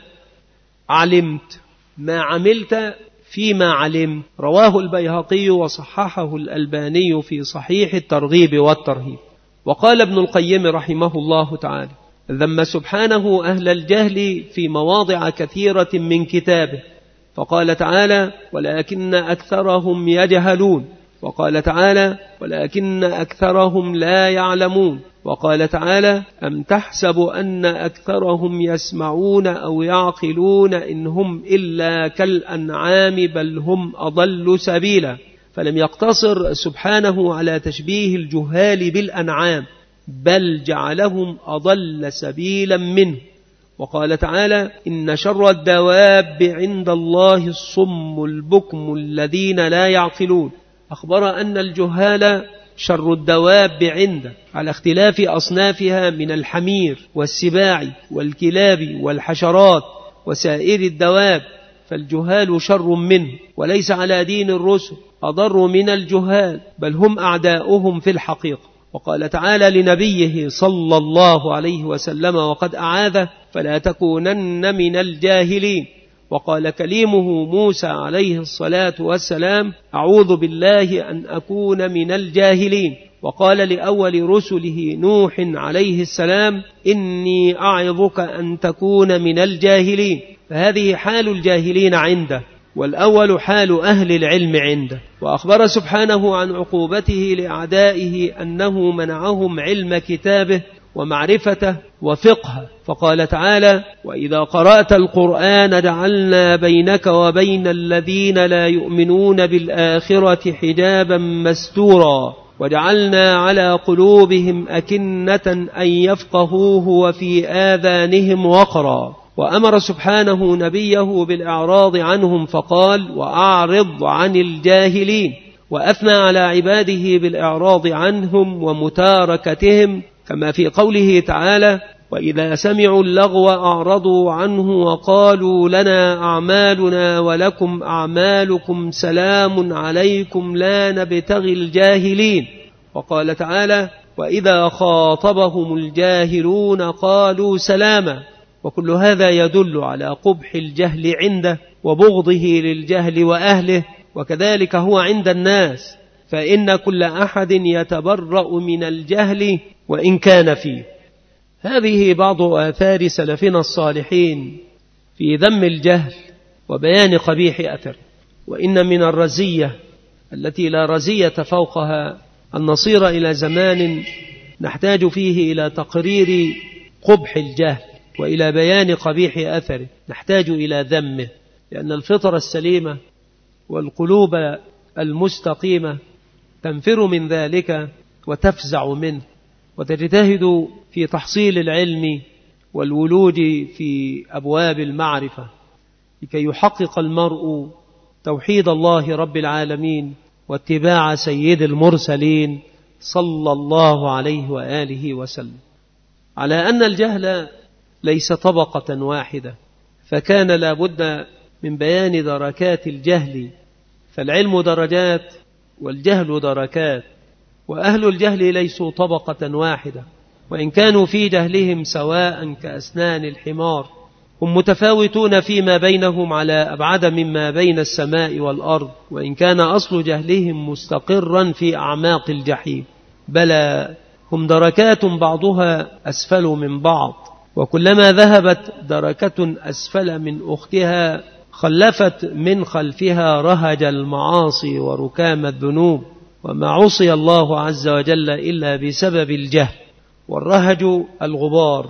علمت، ما عملت فيما علمت. رواه البيهقي وصححه الألباني في صحيح الترغيب والترهيب. وقال ابن القيم رحمه الله تعالى: ذم سبحانه أهل الجهل في مواضع كثيرة من كتابه، فقال تعالى ولكن أكثرهم يجهلون، وقال تعالى ولكن أكثرهم لا يعلمون، وقال تعالى أم تحسب أن أكثرهم يسمعون أو يعقلون إن هم إلا كالأنعام بل هم أضل سبيلا. فلم يقتصر سبحانه على تشبيه الجهال بالأنعام، بل جعلهم أضل سبيلا منه. وقال تعالى إن شر الدواب عند الله الصم البكم الذين لا يعقلون. أخبر أن الجهال شر الدواب عنده على اختلاف أصنافها من الحمير والسباع والكلاب والحشرات وسائر الدواب، فالجهال شر منه، وليس على دين الرسل أضر من الجهال، بل هم أعداؤهم في الحقيقة. وقال تعالى لنبيه صلى الله عليه وسلم وقد أعاذه فلا تكونن من الجاهلين. وقال كليمه موسى عليه الصلاة والسلام أعوذ بالله أن أكون من الجاهلين. وقال لأول رسله نوح عليه السلام إني أعظك أن تكون من الجاهلين. فهذه حال الجاهلين عنده، والأول حال أهل العلم عنده. وأخبر سبحانه عن عقوبته لأعدائه أنه منعهم علم كتابه ومعرفته وفقه، فقال تعالى وإذا قرأت القرآن جعلنا بينك وبين الذين لا يؤمنون بالآخرة حجابا مستورا وجعلنا على قلوبهم أكنة أن يفقهوه وفي آذانهم وقرا. وأمر سبحانه نبيه بالإعراض عنهم فقال وأعرض عن الجاهلين، وأثنى على عباده بالإعراض عنهم ومتاركتهم، كما في قوله تعالى وإذا سمعوا اللغو أعرضوا عنه وقالوا لنا أعمالنا ولكم أعمالكم سلام عليكم لا نبتغي الجاهلين. وقال تعالى وإذا خاطبهم الجاهلون قالوا سلاما. وكل هذا يدل على قبح الجهل عنده وبغضه للجهل وأهله، وكذلك هو عند الناس، فإن كل أحد يتبرأ من الجهل وإن كان فيه. هذه بعض آثار سلفنا الصالحين في ذم الجهل وبيان قبيح أثر. وإن من الرزية التي لا رزية فوقها أن نصير إلى زمان نحتاج فيه إلى تقرير قبح الجهل وإلى بيان قبيح أثره، نحتاج إلى ذمه، لأن الفطرة السليمة والقلوب المستقيمة تنفر من ذلك وتفزع منه، وتجتهد في تحصيل العلم والولوج في أبواب المعرفة لكي يحقق المرء توحيد الله رب العالمين واتباع سيد المرسلين صلى الله عليه وآله وسلم. على أن الجهل ليس طبقة واحدة، فكان لا بد من بيان دركات الجهل، فالعلم درجات والجهل دركات، وأهل الجهل ليسوا طبقة واحدة، وإن كانوا في جهلهم سواء كأسنان الحمار، هم متفاوتون فيما بينهم على أبعد مما بين السماء والأرض، وإن كان أصل جهلهم مستقرا في أعماق الجحيم. بلى هم دركات بعضها أسفل من بعض، وكلما ذهبت دركة أسفل من أختها خلفت من خلفها رهج المعاصي وركام الذنوب، وما عصي الله عز وجل إلا بسبب الجهل. والرهج الغبار،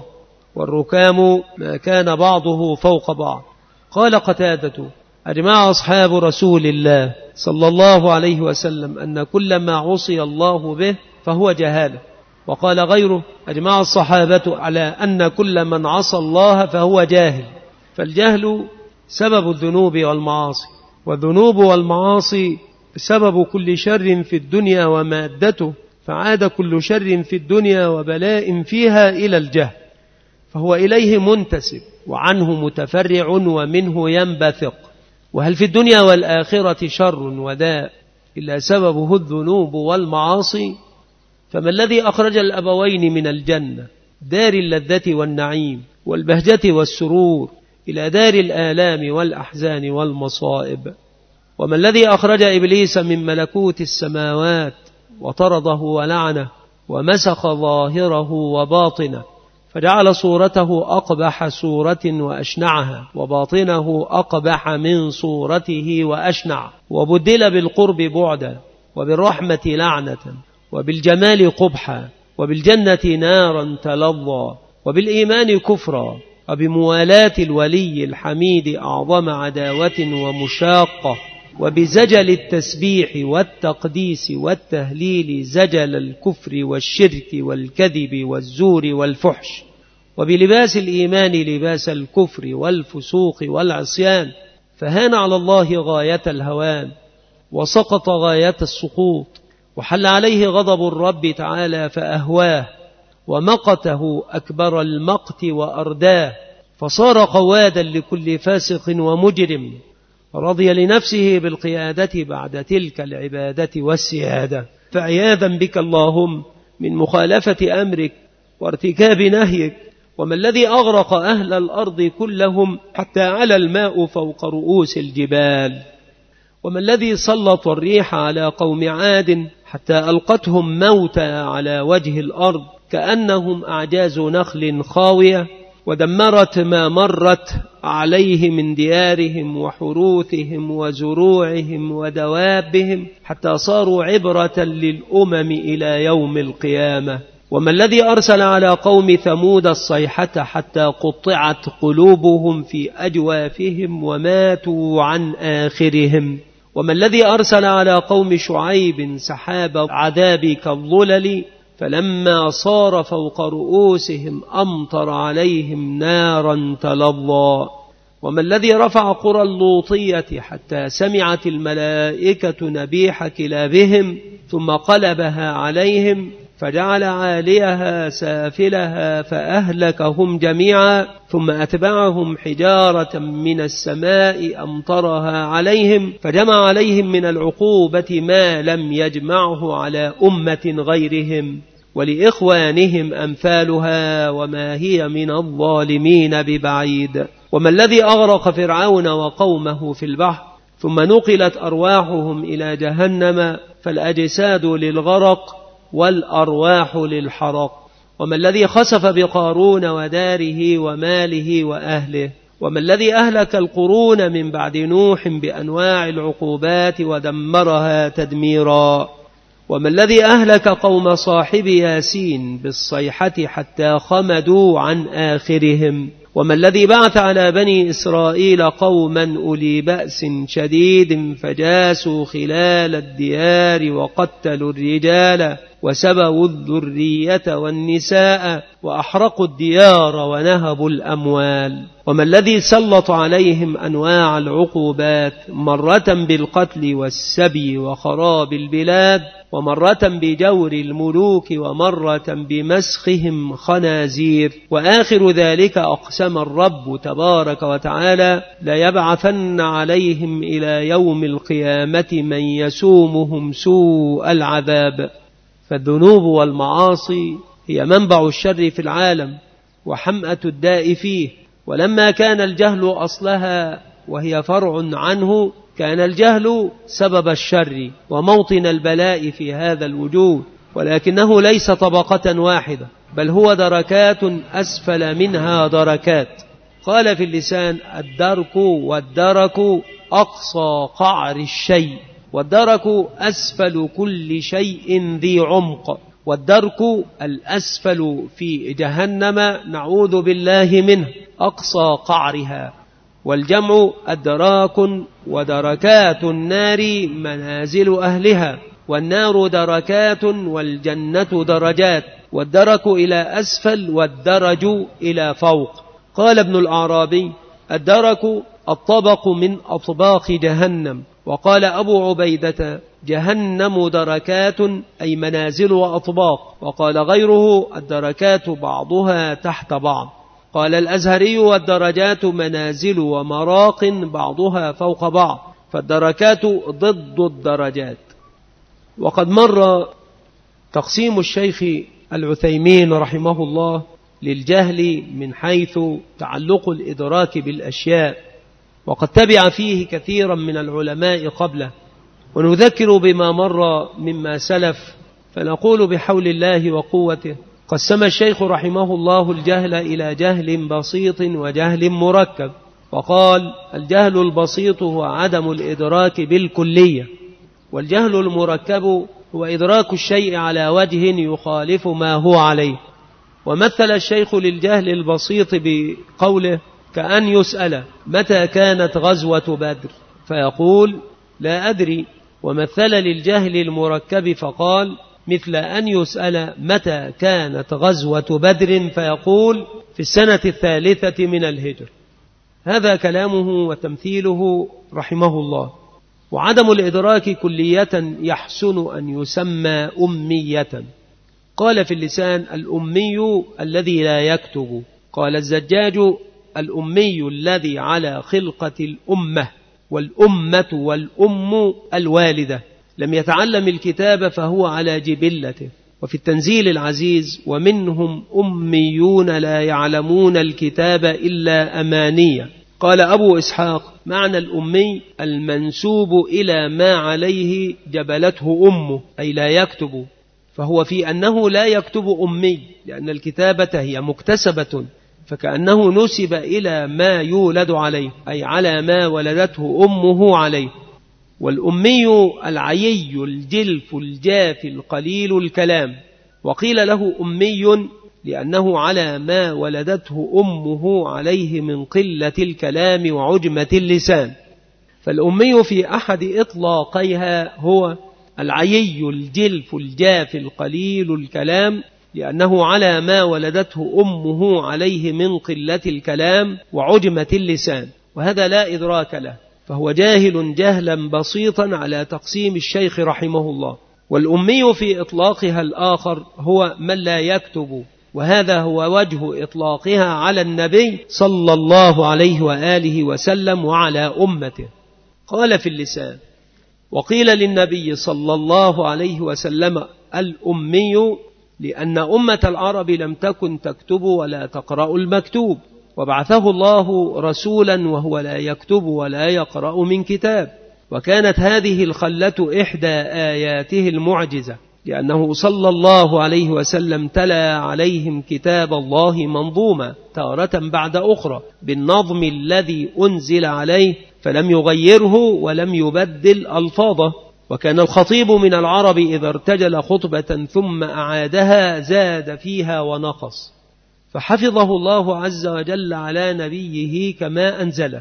والركام ما كان بعضه فوق بعض. قال قتادة أجمع أصحاب رسول الله صلى الله عليه وسلم أن كل ما عصي الله به فهو جهالة. وقال غيره أجمع الصحابة على أن كل من عصى الله فهو جاهل. فالجهل سبب الذنوب والمعاصي، والذنوب والمعاصي سبب كل شر في الدنيا ومادته، فعاد كل شر في الدنيا وبلاء فيها إلى الجهل، فهو إليه منتسب وعنه متفرع ومنه ينبثق. وهل في الدنيا والآخرة شر وداء إلا سببه الذنوب والمعاصي؟ فما الذي أخرج الأبوين من الجنة دار اللذة والنعيم والبهجة والسرور إلى دار الآلام والأحزان والمصائب؟ وما الذي أخرج إبليس من ملكوت السماوات وطرده ولعنه ومسخ ظاهره وباطنه، فجعل صورته أقبح صورة وأشنعها، وباطنه أقبح من صورته وأشنع، وبدل بالقرب بعدا، وبالرحمة لعنة، وبالجمال قبحا، وبالجنة نارا تلظى، وبالإيمان كفرا، وبموالاة الولي الحميد أعظم عداوة ومشاقة، وبزجل التسبيح والتقديس والتهليل زجل الكفر والشرك والكذب والزور والفحش، وبلباس الإيمان لباس الكفر والفسوق والعصيان، فهان على الله غاية الهوان، وسقط غاية السقوط، وحل عليه غضب الرب تعالى فأهواه، ومقته أكبر المقت وأرداه، فصار قوادا لكل فاسق ومجرم، رضي لنفسه بالقيادة بعد تلك العبادة والسيادة. فعياذا بك اللهم من مخالفة أمرك وارتكاب نهيك. وما الذي أغرق أهل الأرض كلهم حتى على الماء فوق رؤوس الجبال؟ وما الذي سلط الريح على قوم عاد حتى ألقتهم موتى على وجه الأرض كأنهم أعجاز نخل خاوية، ودمرت ما مرت عليه من ديارهم وحروثهم وزروعهم ودوابهم حتى صاروا عبرة للأمم إلى يوم القيامة؟ وما الذي أرسل على قوم ثمود الصيحة حتى قطعت قلوبهم في أجوافهم وماتوا عن آخرهم؟ وما الذي أرسل على قوم شعيب سحاب عذاب كالظلل فلما صار فوق رؤوسهم أمطر عليهم نارا تلظى؟ وما الذي رفع قرى اللوطية حتى سمعت الملائكة نبيح كلابهم ثم قلبها عليهم فجعل عاليها سافلها فأهلكهم جميعا، ثم أتبعهم حجارة من السماء أمطرها عليهم فجمع عليهم من العقوبة ما لم يجمعه على أمة غيرهم، ولإخوانهم أمثالها وما هي من الظالمين ببعيد. وما الذي أغرق فرعون وقومه في البحر ثم نقلت أرواحهم إلى جهنم فالأجساد للغرق والأرواح للحرق؟ وما الذي خسف بقارون وداره وماله وأهله؟ وما الذي أهلك القرون من بعد نوح بأنواع العقوبات ودمرها تدميرا؟ وما الذي أهلك قوم صاحب ياسين بالصيحة حتى خمدوا عن آخرهم؟ وما الذي بعث على بني إسرائيل قوما أولي بأس شديد فجاسوا خلال الديار وقتلوا الرجال وسبوا الذرية والنساء وأحرقوا الديار ونهبوا الأموال؟ وما الذي سلط عليهم أنواع العقوبات مرة بالقتل والسبي وخراب البلاد، ومرة بجور الملوك، ومرة بمسخهم خنازير؟ وآخر ذلك أقسم الرب تبارك وتعالى ليبعثن عليهم إلى يوم القيامة من يسومهم سوء العذاب. فالذنوب والمعاصي هي منبع الشر في العالم وحمأة الداء فيه، ولما كان الجهل أصلها وهي فرع عنه كان الجهل سبب الشر وموطن البلاء في هذا الوجود، ولكنه ليس طبقة واحدة بل هو دركات أسفل منها دركات. قال في اللسان الدرك والدرك أقصى قعر الشيء، والدرك أسفل كل شيء ذي عمق، والدرك الأسفل في جهنم نعوذ بالله منه أقصى قعرها، والجمع أدراك، ودركات النار منازل أهلها، والنار دركات والجنة درجات، والدرك إلى أسفل والدرج إلى فوق. قال ابن الأعرابي الدرك الطبق من أطباق جهنم. وقال أبو عبيدة جهنم دركات أي منازل وأطباق. وقال غيره الدركات بعضها تحت بعض. قال الأزهري والدرجات منازل ومراق بعضها فوق بعض، فالدركات ضد الدرجات. وقد مر تقسيم الشيخ العثيمين رحمه الله للجهل من حيث تعلق الإدراك بالأشياء، وقد تبع فيه كثيرا من العلماء قبله، ونذكر بما مر مما سلف، فنقول بحول الله وقوته قسم الشيخ رحمه الله الجهل إلى جهل بسيط وجهل مركب، وقال: الجهل البسيط هو عدم الإدراك بالكلية، والجهل المركب هو إدراك الشيء على وجه يخالف ما هو عليه. ومثل الشيخ للجهل البسيط بقوله: كأن يسأل متى كانت غزوة بدر فيقول: لا أدري. ومثل للجهل المركب فقال: مثل أن يسأل متى كانت غزوة بدر فيقول: في السنة 3 من الهجر. هذا كلامه وتمثيله رحمه الله. وعدم الإدراك كلية يحسن أن يسمى أمية. قال في اللسان: الأمي الذي لا يكتب. قال الزجاج: الأمي الذي على خلقة الأمة، والأمة والأم الوالدة، لم يتعلم الكتاب فهو على جبلته. وفي التنزيل العزيز: ومنهم أميون لا يعلمون الكتاب إلا أمانية. قال أبو إسحاق: معنى الأمي المنسوب إلى ما عليه جبلته أمه، أي لا يكتب، فهو في أنه لا يكتب أمي، لأن الكتابة هي مكتسبة، فكأنه نسب إلى ما يولد عليه، أي على ما ولدته أمه عليه. والأمي العيي الجلف الجافي القليل الكلام. وقيل له أمي لأنه على ما ولدته أمه عليه من قلة الكلام وعجمة اللسان. فالأمي في أحد إطلاقيها هو العيي الجلف الجافي القليل الكلام، لأنه على ما ولدته أمه عليه من قلة الكلام وعجمة اللسان، وهذا لا إدراك له، فهو جاهل جهلا بسيطا على تقسيم الشيخ رحمه الله. والأمي في إطلاقها الآخر هو من لا يكتب، وهذا هو وجه إطلاقها على النبي صلى الله عليه وآله وسلم وعلى أمته. قال في اللسان: وقيل للنبي صلى الله عليه وسلم الأمي لأن أمة العرب لم تكن تكتب ولا تقرأ المكتوب، وبعثه الله رسولا وهو لا يكتب ولا يقرأ من كتاب. وكانت هذه الخلة إحدى آياته المعجزة، لأنه صلى الله عليه وسلم تلا عليهم كتاب الله منظوما تارة بعد أخرى بالنظم الذي أنزل عليه، فلم يغيره ولم يبدل ألفاظه. وكان الخطيب من العرب إذا ارتجل خطبة ثم أعادها زاد فيها ونقص، فحفظه الله عز وجل على نبيه كما أنزله،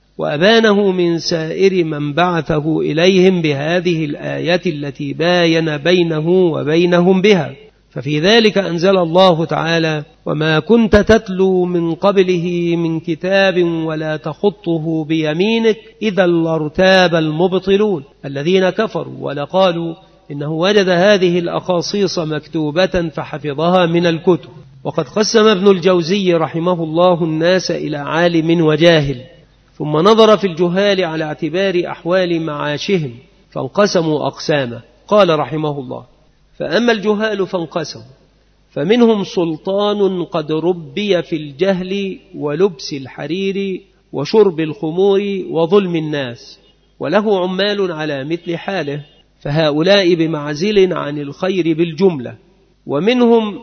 وأبانه من سائر من بعثه إليهم بهذه الآية التي باين بينه وبينهم بها. ففي ذلك أنزل الله تعالى: وما كنت تتلو من قبله من كتاب ولا تخطه بيمينك إذا لارتاب المبطلون الذين كفروا ولقالوا إنه وجد هذه الأخاصيص مكتوبة فحفظها من الكتب. وقد قسم ابن الجوزي رحمه الله الناس إلى عالم وجاهل، ثم نظر في الجهال على اعتبار أحوال معاشهم فانقسموا أقساما. قال رحمه الله: فأما الجهال فانقسموا، فمنهم سلطان قد ربي في الجهل ولبس الحرير وشرب الخمور وظلم الناس، وله عمال على مثل حاله، فهؤلاء بمعزل عن الخير بالجملة. ومنهم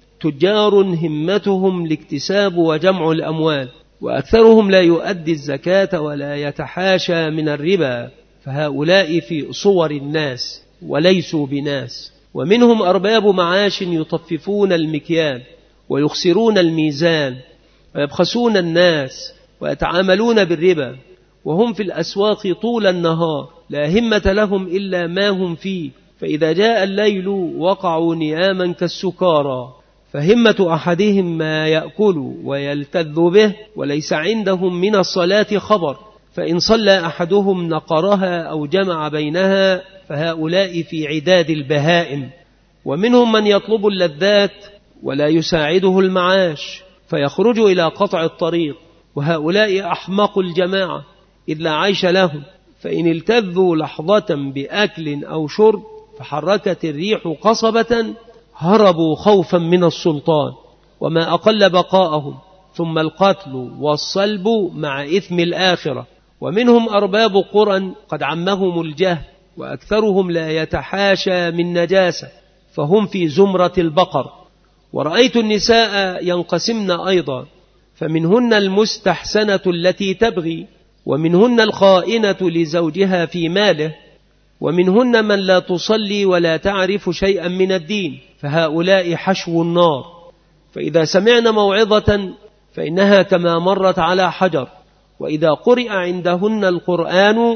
تجار همتهم الاكتساب وجمع الأموال، وأكثرهم لا يؤدي الزكاة ولا يتحاشى من الربا، فهؤلاء في صور الناس وليسوا بناس. ومنهم أرباب معاش يطففون المكيال ويخسرون الميزان ويبخسون الناس ويتعاملون بالربا، وهم في الأسواق طول النهار لا همة لهم إلا ما هم فيه، فإذا جاء الليل وقعوا نياما كالسكارى، فهمة أحدهم ما يأكل ويلتذ به وليس عندهم من الصلاة خبر، فإن صلى أحدهم نقرها أو جمع بينها، فهؤلاء في عداد البهائم. ومنهم من يطلب اللذات ولا يساعده المعاش فيخرج إلى قطع الطريق، وهؤلاء أحمق الجماعة إذ لا عيش لهم، فإن التذوا لحظة بأكل أو شرب فحركت الريح قصبة هربوا خوفا من السلطان، وما أقل بقاءهم، ثم القتل والصلب مع إثم الآخرة. ومنهم أرباب قرى قد عمهم الجهل، وأكثرهم لا يتحاشى من نجاسة، فهم في زمرة البقر. ورأيت النساء ينقسمن أيضا، فمنهن المستحسنة التي تبغي، ومنهن الخائنة لزوجها في ماله، ومنهن من لا تصلي ولا تعرف شيئا من الدين، فهؤلاء حشو النار. فإذا سمعن موعظة فإنها كما مرت على حجر، وإذا قرئ عندهن القرآن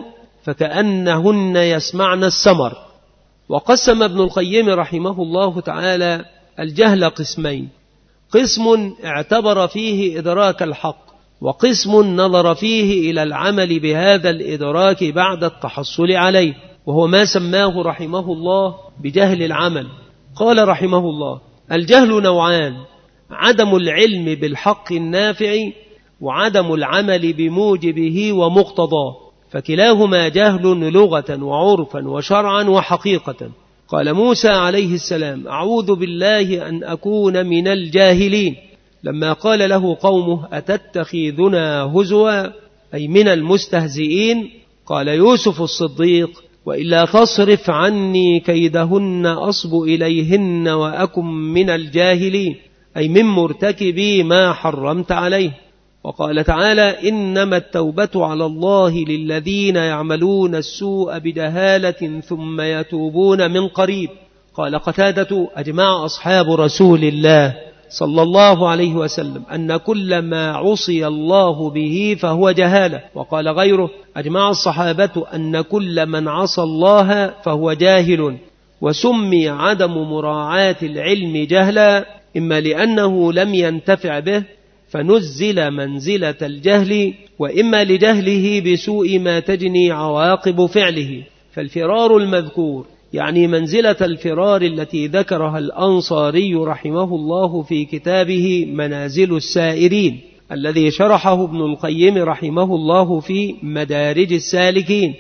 فكأنهن يسمعن السمر. وقسم ابن القيم رحمه الله تعالى الجهل قسمين: قسم اعتبر فيه إدراك الحق، وقسم نظر فيه إلى العمل بهذا الإدراك بعد التحصل عليه، وهو ما سماه رحمه الله بجهل العمل. قال رحمه الله: الجهل نوعان: عدم العلم بالحق النافع، وعدم العمل بموجبه ومقتضاه، فكلاهما جهل لغة وعرفا وشرعا وحقيقة. قال موسى عليه السلام: أعوذ بالله أن أكون من الجاهلين، لما قال له قومه: أتتخذنا هزوا، أي من المستهزئين. قال يوسف الصديق: وإلا تصرف عني كيدهن أصب إليهن وأكن من الجاهلين، أي من مرتكبي ما حرمت عليه. وقال تعالى: إنما التوبة على الله للذين يعملون السوء بجهالة ثم يتوبون من قريب. قال قتادة: أجمع أصحاب رسول الله صلى الله عليه وسلم أن كل ما عصي الله به فهو جهالة. وقال غيره: أجمع الصحابة أن كل من عصى الله فهو جاهل. وسمي عدم مراعاة العلم جهلا، إما لأنه لم ينتفع به فنزل منزلة الجهل، وإما لجهله بسوء ما تجني عواقب فعله. فالفرار المذكور يعني منزلة الفرار التي ذكرها الأنصاري رحمه الله في كتابه منازل السائرين، الذي شرحه ابن القيم رحمه الله في مدارج السالكين،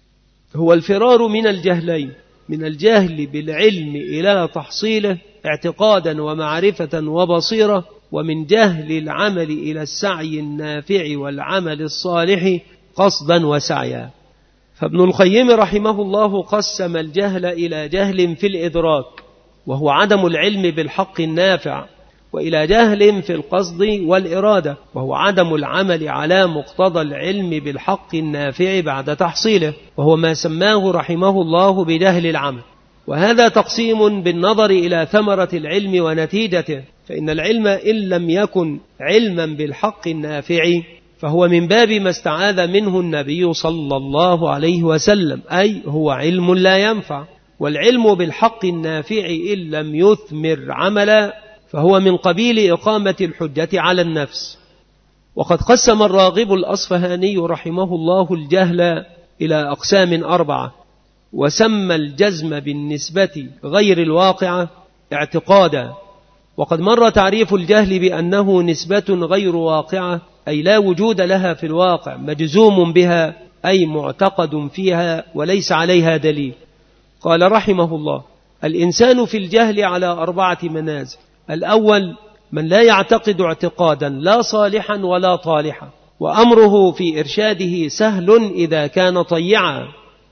هو الفرار من الجهلين: من الجهل بالعلم إلى تحصيله اعتقادا ومعرفة وبصيرة، ومن جهل العمل إلى السعي النافع والعمل الصالح قصدا وسعيا. فابن القيم رحمه الله قسم الجهل إلى جهل في الإدراك، وهو عدم العلم بالحق النافع، وإلى جهل في القصد والإرادة، وهو عدم العمل على مقتضى العلم بالحق النافع بعد تحصيله، وهو ما سماه رحمه الله بجهل العمل. وهذا تقسيم بالنظر إلى ثمرة العلم ونتيجته، فإن العلم إن لم يكن علما بالحق النافع فهو من باب ما استعاذ منه النبي صلى الله عليه وسلم، أي هو علم لا ينفع. والعلم بالحق النافع إن لم يثمر عملا فهو من قبيل إقامة الحجة على النفس. وقد قسم الراغب الأصفهاني رحمه الله الجهل إلى أقسام 4، وسمى الجزم بالنسبة غير الواقعة اعتقادا. وقد مر تعريف الجهل بأنه نسبة غير واقعة، أي لا وجود لها في الواقع، مجزوم بها أي معتقد فيها وليس عليها دليل. قال رحمه الله: الإنسان في الجهل على 4 منازل. الأول: من لا يعتقد اعتقادا لا صالحا ولا طالحا، وأمره في إرشاده سهل إذا كان طيعا،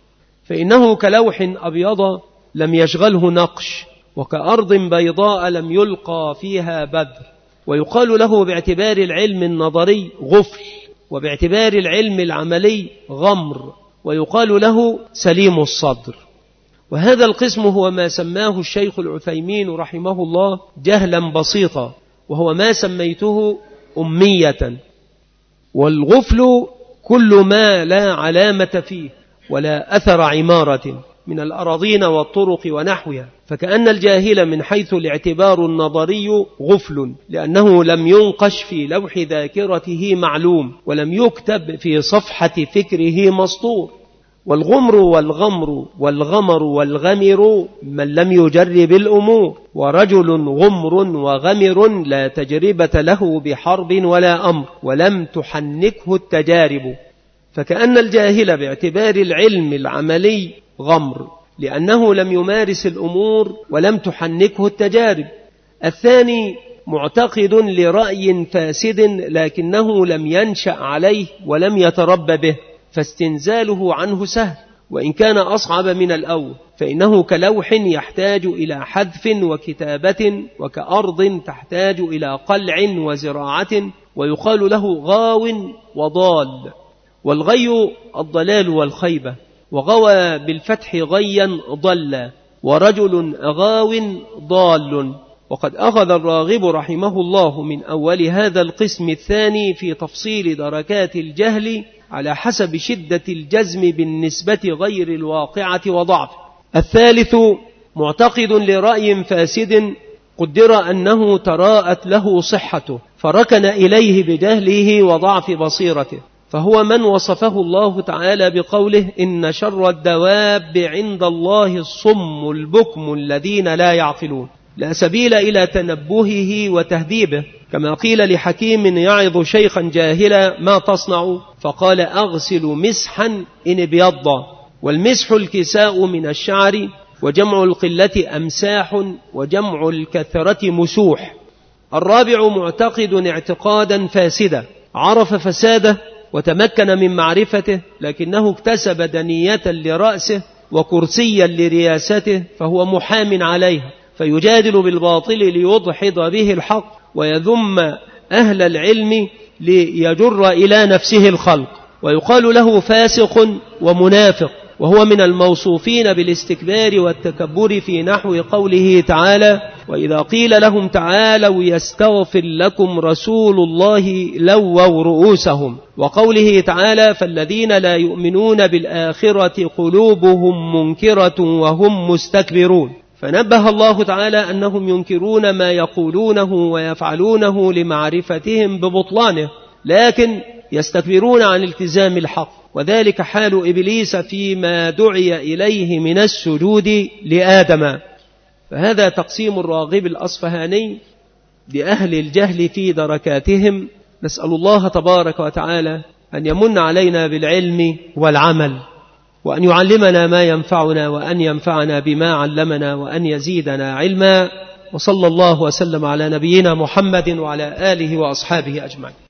فإنه كلوح أبيض لم يشغله نقش، وكأرض بيضاء لم يلقى فيها بذر. ويقال له باعتبار العلم النظري غفل، وباعتبار العلم العملي غمر، ويقال له سليم الصدر. وهذا القسم هو ما سماه الشيخ العثيمين رحمه الله جهلا بسيطا، وهو ما سميته أمية. والغفل كل ما لا علامة فيه ولا أثر عمارة من الأراضين والطرق ونحوها، فكأن الجاهل من حيث الاعتبار النظري غفل، لأنه لم ينقش في لوح ذاكرته معلوم، ولم يكتب في صفحة فكره مسطور. والغمر والغمر والغمر والغمر من لم يجرب الأمور، ورجل غمر وغمر لا تجربة له بحرب ولا أمر، ولم تحنكه التجارب. فكأن الجاهل باعتبار العلم العملي غمر، لأنه لم يمارس الأمور ولم تحنكه التجارب. الثاني معتقد لرأي فاسد لكنه لم ينشأ عليه ولم يتربى به، فاستنزاله عنه سهل، وإن كان أصعب من الأول، فإنه كلوح يحتاج إلى حذف وكتابة، وكأرض تحتاج إلى قلع وزراعة، ويقال له غاو وضال. والغي الضلال والخيبة، وغوى بالفتح غيا ضل، ورجل غاو ضال. وقد أخذ الراغب رحمه الله من أول هذا القسم الثاني في تفصيل دركات الجهل على حسب شدة الجزم بالنسبة غير الواقعة وضعف. الثالث معتقد لرأي فاسد قدر أنه تراءت له صحته، فركن إليه بجهله وضعف بصيرته، فهو من وصفه الله تعالى بقوله: إن شر الدواب عند الله الصم البكم الذين لا يعقلون. لا سبيل إلى تنبهه وتهذيبه، كما قيل لحكيم يعظ شيخا جاهلا: ما تصنع؟ فقال: أغسل مسحا إن ابيض. والمسح الكساء من الشعر، وجمع القلة أمساح، وجمع الكثرة مسوح. الرابع معتقد اعتقادا فاسدا، عرف فساده وتمكن من معرفته، لكنه اكتسب دنية لرأسه وكرسيا لرياسته، فهو محام عليه، فيجادل بالباطل ليضحض به الحق، ويذم أهل العلم ليجر إلى نفسه الخلق. ويقال له فاسق ومنافق، وهو من الموصوفين بالاستكبار والتكبر في نحو قوله تعالى: وإذا قيل لهم تعالوا يستغفر لكم رسول الله لووا رؤوسهم. وقوله تعالى: فالذين لا يؤمنون بالآخرة قلوبهم منكرة وهم مستكبرون. فنبه الله تعالى أنهم ينكرون ما يقولونه ويفعلونه لمعرفتهم ببطلانه، لكن يستكبرون عن التزام الحق، وذلك حال إبليس فيما دعي إليه من السجود لآدم. فهذا تقسيم الراغب الأصفهاني لأهل الجهل في دركاتهم. نسأل الله تبارك وتعالى أن يمن علينا بالعلم والعمل، وأن يعلمنا ما ينفعنا، وأن ينفعنا بما علمنا، وأن يزيدنا علما. وصلى الله وسلم على نبينا محمد وعلى آله وأصحابه أجمعين.